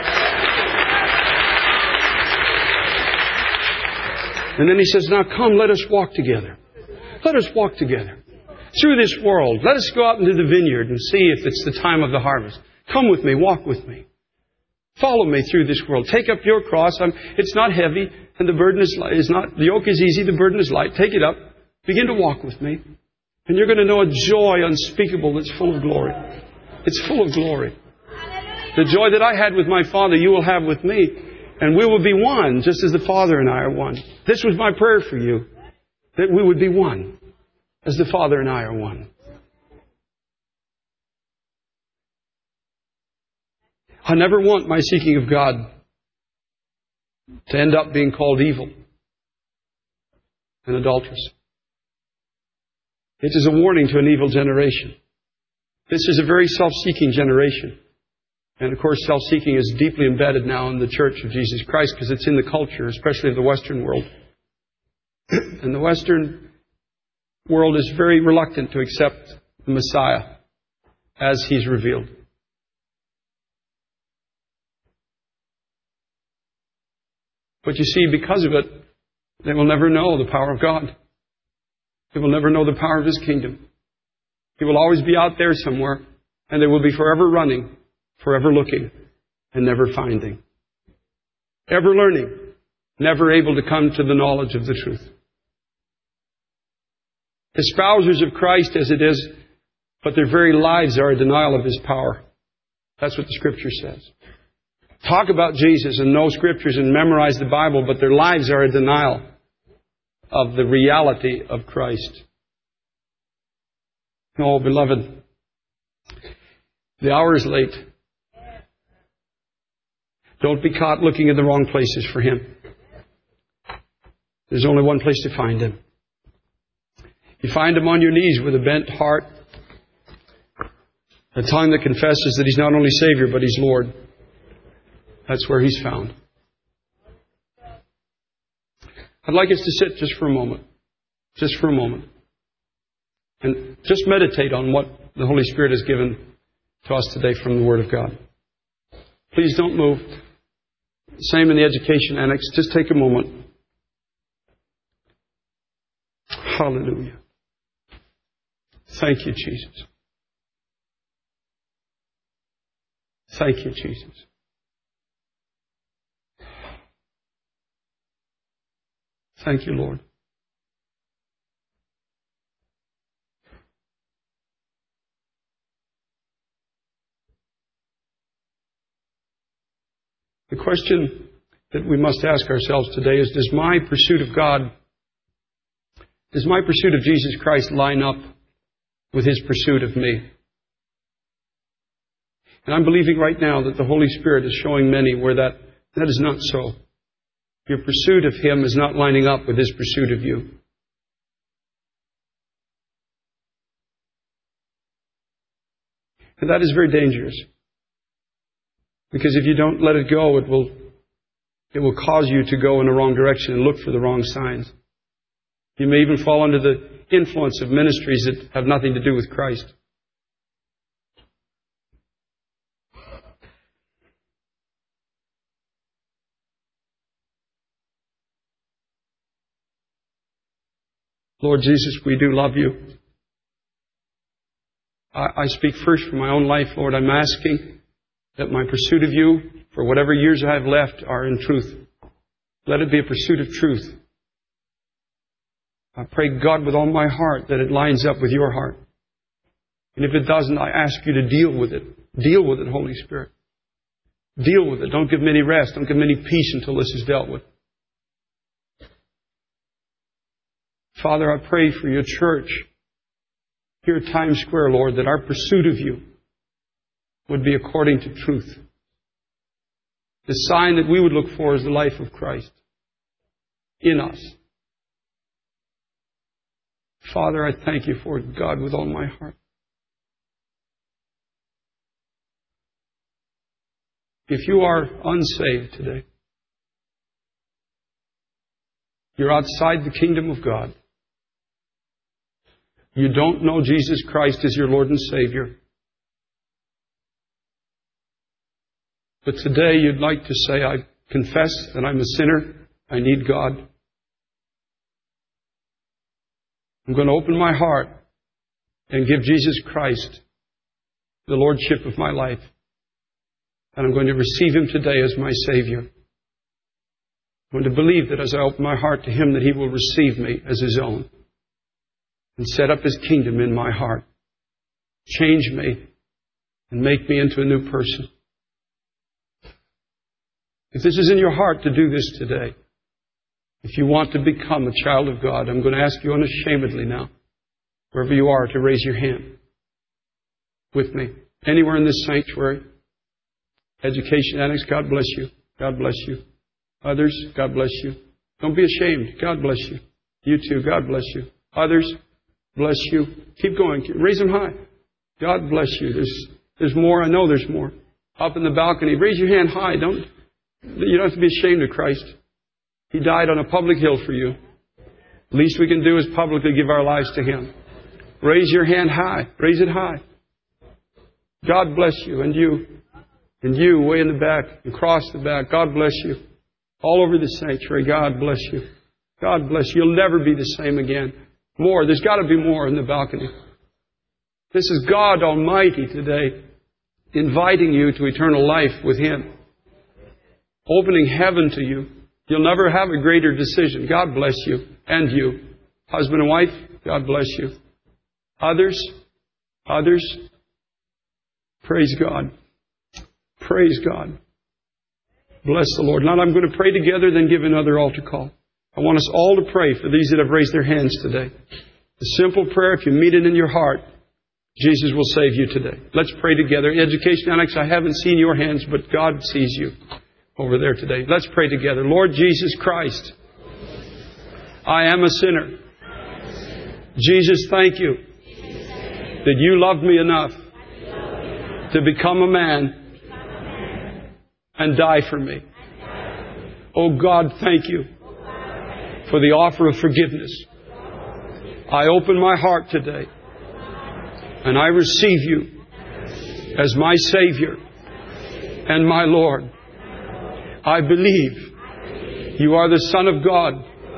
And then He says, now come, let us walk together. Let us walk together through this world. Let us go out into the vineyard and see if it's the time of the harvest. Come with me. Walk with me. Follow me through this world. Take up your cross. I'm, it's not heavy, and the burden is light. Is not, the yoke is easy, the burden is light. Take it up. Begin to walk with me. And you're going to know a joy unspeakable that's full of glory. It's full of glory. The joy that I had with my Father, you will have with me. And we will be one, just as the Father and I are one. This was my prayer for you, that we would be one, as the Father and I are one. I never want my seeking of God to end up being called evil and adulterous. It is a warning to an evil generation. This is a very self-seeking generation. And of course, self-seeking is deeply embedded now in the Church of Jesus Christ because it's in the culture, especially of the Western world. And the Western world is very reluctant to accept the Messiah as He's revealed. But you see, because of it, they will never know the power of God. They will never know the power of His kingdom. He will always be out there somewhere, and they will be forever running, forever looking, and never finding. Ever learning, never able to come to the knowledge of the truth. Espousers of Christ as it is, but their very lives are a denial of His power. That's what the Scripture says. Talk about Jesus and know Scriptures and memorize the Bible, but their lives are a denial of the reality of Christ. Oh, beloved, the hour is late. Don't be caught looking in the wrong places for Him. There's only one place to find Him. You find Him on your knees with a bent heart, a tongue that confesses that He's not only Savior, but He's Lord. That's where He's found. I'd like us to sit just for a moment. Just for a moment. And just meditate on what the Holy Spirit has given to us today from the Word of God. Please don't move. Same in the education annex. Just take a moment. Hallelujah. Thank you, Jesus. Thank you, Jesus. Thank you, Lord. The question that we must ask ourselves today is, does my pursuit of God, does my pursuit of Jesus Christ line up with His pursuit of me? And I'm believing right now that the Holy Spirit is showing many where that, that is not so. Your pursuit of Him is not lining up with His pursuit of you. And that is very dangerous. Because if you don't let it go, it will, it will cause you to go in the wrong direction and look for the wrong signs. You may even fall under the influence of ministries that have nothing to do with Christ. Lord Jesus, we do love You. I, I speak first for my own life, Lord. I'm asking that my pursuit of You, for whatever years I have left, are in truth. Let it be a pursuit of truth. I pray, God, with all my heart, that it lines up with Your heart. And if it doesn't, I ask You to deal with it. Deal with it, Holy Spirit. Deal with it. Don't give me any rest. Don't give me any peace until this is dealt with. Father, I pray for Your church here at Times Square, Lord, that our pursuit of You would be according to truth. The sign that we would look for is the life of Christ in us. Father, I thank You for it, God, with all my heart. If you are unsaved today, you're outside the kingdom of God, you don't know Jesus Christ as your Lord and Savior, but today you'd like to say, I confess that I'm a sinner, I need God. I'm going to open my heart and give Jesus Christ the Lordship of my life. And I'm going to receive Him today as my Savior. I'm going to believe that as I open my heart to Him, that He will receive me as His own and set up His kingdom in my heart. Change me and make me into a new person. If this is in your heart to do this today, if you want to become a child of God, I'm going to ask you unashamedly now, wherever you are, to raise your hand with me. Anywhere in this sanctuary. Education Annex, God bless you. God bless you. Others, God bless you. Don't be ashamed. God bless you. You too, God bless you. Others, bless you. Keep going. Raise them high. God bless you. There's, there's more. I know there's more. Up in the balcony. Raise your hand high. Don't, you don't have to be ashamed of Christ. He died on a public hill for you. Least we can do is publicly give our lives to Him. Raise your hand high. Raise it high. God bless you. And you. And you, way in the back. And across the back. God bless you. All over the sanctuary. God bless you. God bless you. You'll never be the same again. More. There's got to be more in the balcony. This is God Almighty today, inviting you to eternal life with Him. Opening heaven to you. You'll never have a greater decision. God bless you. And you. Husband and wife, God bless you. Others, others, praise God. Praise God. Bless the Lord. Now I'm going to pray together, then give another altar call. I want us all to pray for these that have raised their hands today. A simple prayer, if you mean it in your heart, Jesus will save you today. Let's pray together. Education Annex, I haven't seen your hands, but God sees you over there today. Let's pray together. Lord Jesus Christ, I am a sinner. Jesus, thank you that you loved me enough to become a man and die for me. Oh God, thank you for the offer of forgiveness. I open my heart today and I receive you as my Savior and my Lord. I believe you are the Son of God.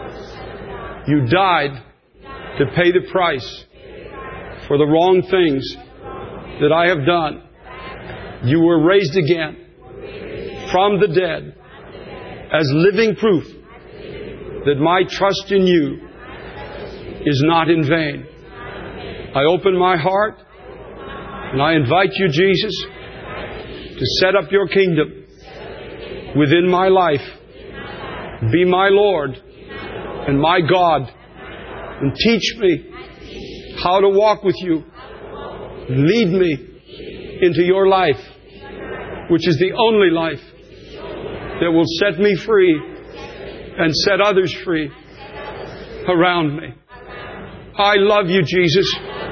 You died to pay the price for the wrong things that I have done. You were raised again from the dead as living proof that my trust in you is not in vain. I open my heart and I invite you, Jesus, to set up your kingdom within my life. Be my Lord and my God, and teach me how to walk with you. Lead me into your life, which is the only life that will set me free and set others free around me. I love you, Jesus.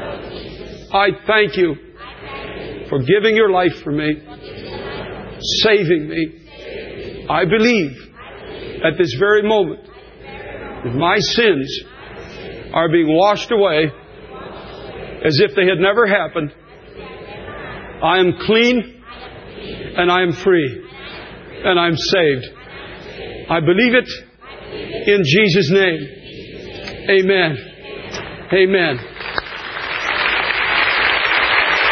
I thank you for giving your life for me, saving me. I believe at this very moment that my sins are being washed away as if they had never happened. I am clean and I am free and I'm saved. I believe it in Jesus' name. Amen. Amen.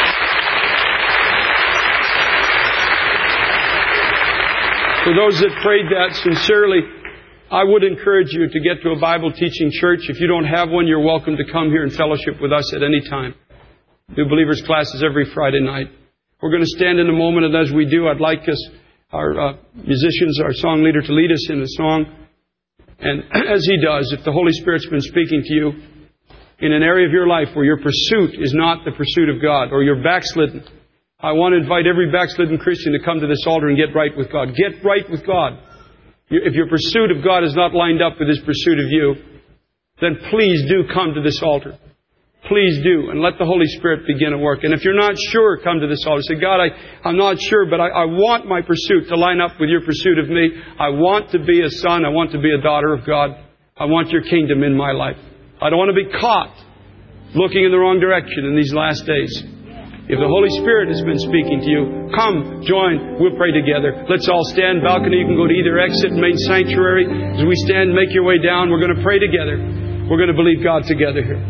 For those that prayed that sincerely, I would encourage you to get to a Bible teaching church. If you don't have one, you're welcome to come here and fellowship with us at any time. New Believers classes every Friday night. We're going to stand in a moment, and as we do, I'd like us, our uh, musicians, our song leader, to lead us in a song. And as he does, if the Holy Spirit's been speaking to you in an area of your life where your pursuit is not the pursuit of God, or you're backslidden, I want to invite every backslidden Christian to come to this altar and get right with God. Get right with God. If your pursuit of God is not lined up with His pursuit of you, then please do come to this altar. Please do, and let the Holy Spirit begin to work. And if you're not sure, come to this altar. Say, God, I, I'm not sure, but I, I want my pursuit to line up with your pursuit of me. I want to be a son. I want to be a daughter of God. I want your kingdom in my life. I don't want to be caught looking in the wrong direction in these last days. If the Holy Spirit has been speaking to you, come, join, we'll pray together. Let's all stand. Balcony, you can go to either exit, main sanctuary. As we stand, make your way down. We're going to pray together. We're going to believe God together here.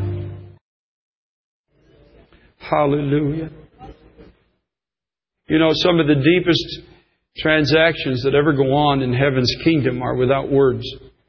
Hallelujah. You know, some of the deepest transactions that ever go on in heaven's kingdom are without words.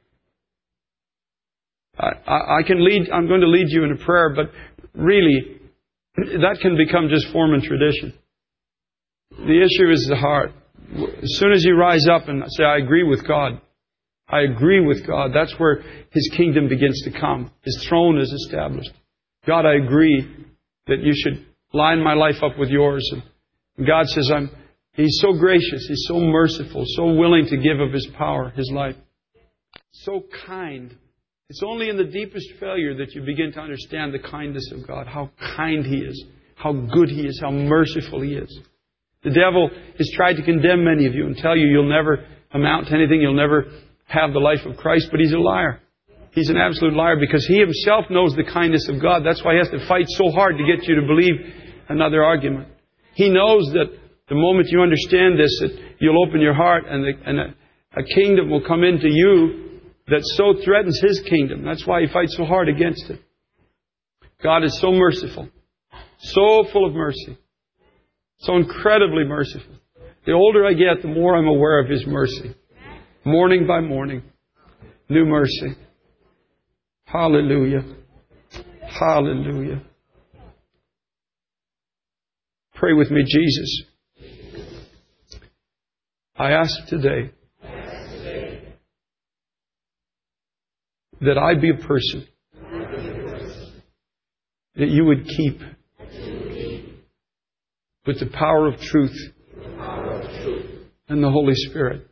I, I, I can lead, I'm going to lead you in a prayer, but really, that can become just form and tradition. The issue is the heart. As soon as you rise up and say, I agree with God, I agree with God, that's where His kingdom begins to come. His throne is established. God, I agree that you should line my life up with yours. And God says, I'm, He's so gracious, He's so merciful, so willing to give of His power, His life. So kind. It's only in the deepest failure that you begin to understand the kindness of God, how kind He is, how good He is, how merciful He is. The devil has tried to condemn many of you and tell you you'll never amount to anything, you'll never have the life of Christ, but he's a liar. He's an absolute liar because he himself knows the kindness of God. That's why he has to fight so hard to get you to believe another argument. He knows that the moment you understand this, that you'll open your heart and, the, and a, a kingdom will come into you that so threatens His kingdom. That's why he fights so hard against it. God is so merciful, so full of mercy, so incredibly merciful. The older I get, the more I'm aware of His mercy. Morning by morning, new mercy. Hallelujah. Hallelujah. Pray with me, Jesus. I ask today that I be a person that you would keep with the power of truth and the Holy Spirit.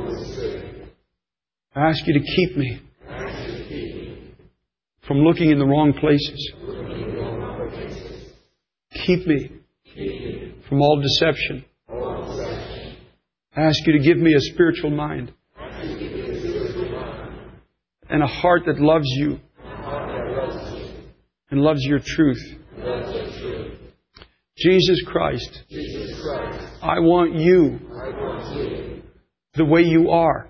I ask you to keep me from looking in the wrong places. Keep me from all deception. I ask you to give me a spiritual mind and a heart that loves you and loves your truth. Jesus Christ, I want you the way you are.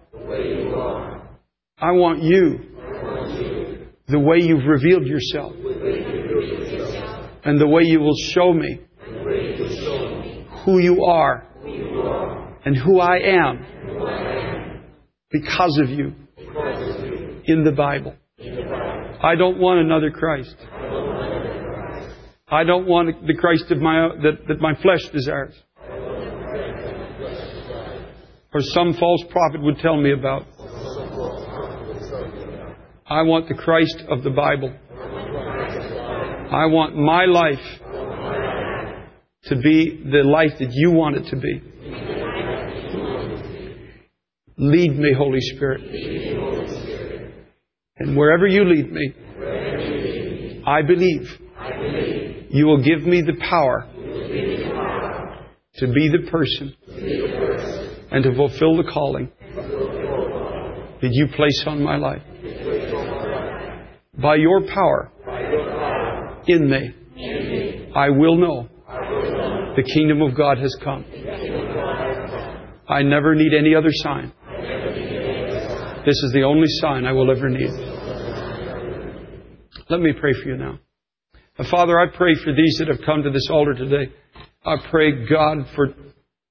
I want you the way you've revealed yourself and the way you will show me who you are and who I am because of you in the Bible. I don't want another Christ. I don't want the Christ of my that, that my flesh desires, or some false prophet would tell me about. I want the Christ of the Bible. I want my life to be the life that you want it to be. Lead me, Holy Spirit. And wherever you lead me, I believe you will give me the power to be the person and to fulfill the calling that you place on my life. By your power in me, I will know the kingdom of God has come. I never need any other sign. This is the only sign I will ever need. Let me pray for you now. Father, I pray for these that have come to this altar today. I pray, God, for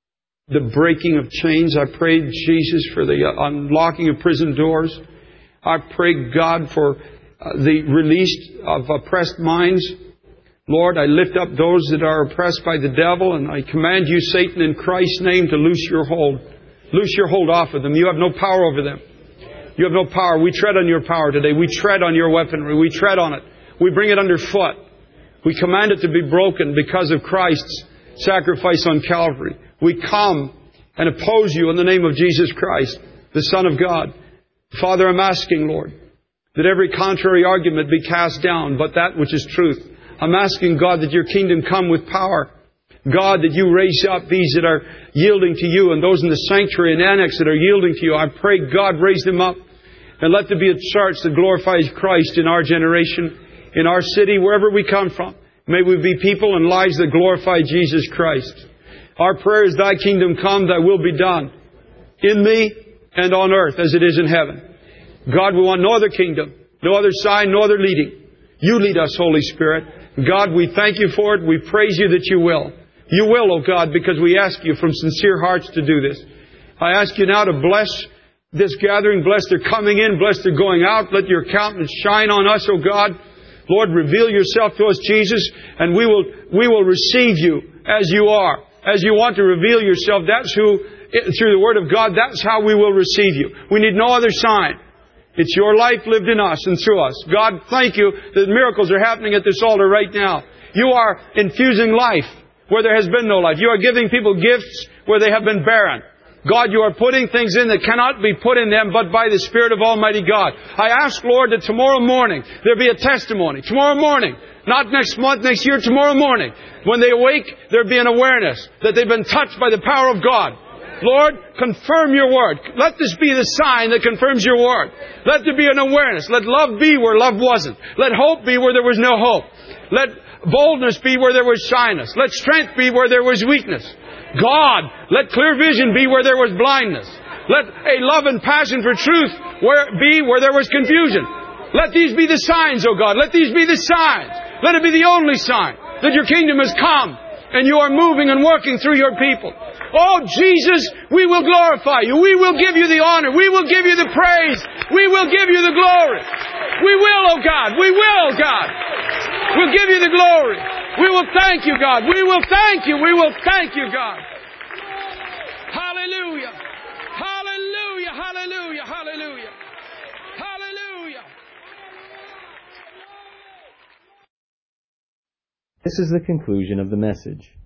the breaking of chains. I pray, Jesus, for the unlocking of prison doors. I pray, God, for the release of oppressed minds. Lord, I lift up those that are oppressed by the devil, and I command you, Satan, in Christ's name, to loose your hold. Loose your hold off of them. You have no power over them. You have no power. We tread on your power today. We tread on your weaponry. We tread on it. We bring it underfoot. We command it to be broken because of Christ's sacrifice on Calvary. We come and oppose you in the name of Jesus Christ, the Son of God. Father, I'm asking, Lord, that every contrary argument be cast down, but that which is truth. I'm asking, God, that your kingdom come with power. God, that you raise up these that are yielding to you, and those in the sanctuary and annex that are yielding to you. I pray, God, raise them up, and let there be a church that glorifies Christ in our generation, in our city, wherever we come from. May we be people and lives that glorify Jesus Christ. Our prayer is, thy kingdom come, thy will be done, in me and on earth as it is in heaven. God, we want no other kingdom, no other sign, no other leading. You lead us, Holy Spirit. God, we thank you for it. We praise you that you will. You will, O God, because we ask you from sincere hearts to do this. I ask you now to bless this gathering. Bless their coming in. Bless their going out. Let your countenance shine on us, O God. Lord, reveal yourself to us, Jesus, and we will, we will receive you as you are. As you want to reveal yourself, that's who, through the Word of God, that's how we will receive you. We need no other sign. It's your life lived in us and through us. God, thank you that miracles are happening at this altar right now. You are infusing life where there has been no life. You are giving people gifts where they have been barren. God, you are putting things in that cannot be put in them but by the Spirit of Almighty God. I ask, Lord, that tomorrow morning there be a testimony. Tomorrow morning, not next month, next year, tomorrow morning, when they awake, there be an awareness that they've been touched by the power of God. Lord, confirm your word. Let this be the sign that confirms your word. Let there be an awareness. Let love be where love wasn't. Let hope be where there was no hope. Let boldness be where there was shyness. Let strength be where there was weakness. God, let clear vision be where there was blindness. Let a love and passion for truth where, be where there was confusion. Let these be the signs, O God. Let these be the signs. Let it be the only sign that your kingdom has come and you are moving and working through your people. Oh, Jesus, we will glorify you. We will give you the honor. We will give you the praise. We will give you the glory. We will, oh God. We will, God. We'll give you the glory. We will thank you, God. We will thank you. We will thank you, God. Hallelujah. Hallelujah. Hallelujah. Hallelujah. Hallelujah. This is the conclusion of the message.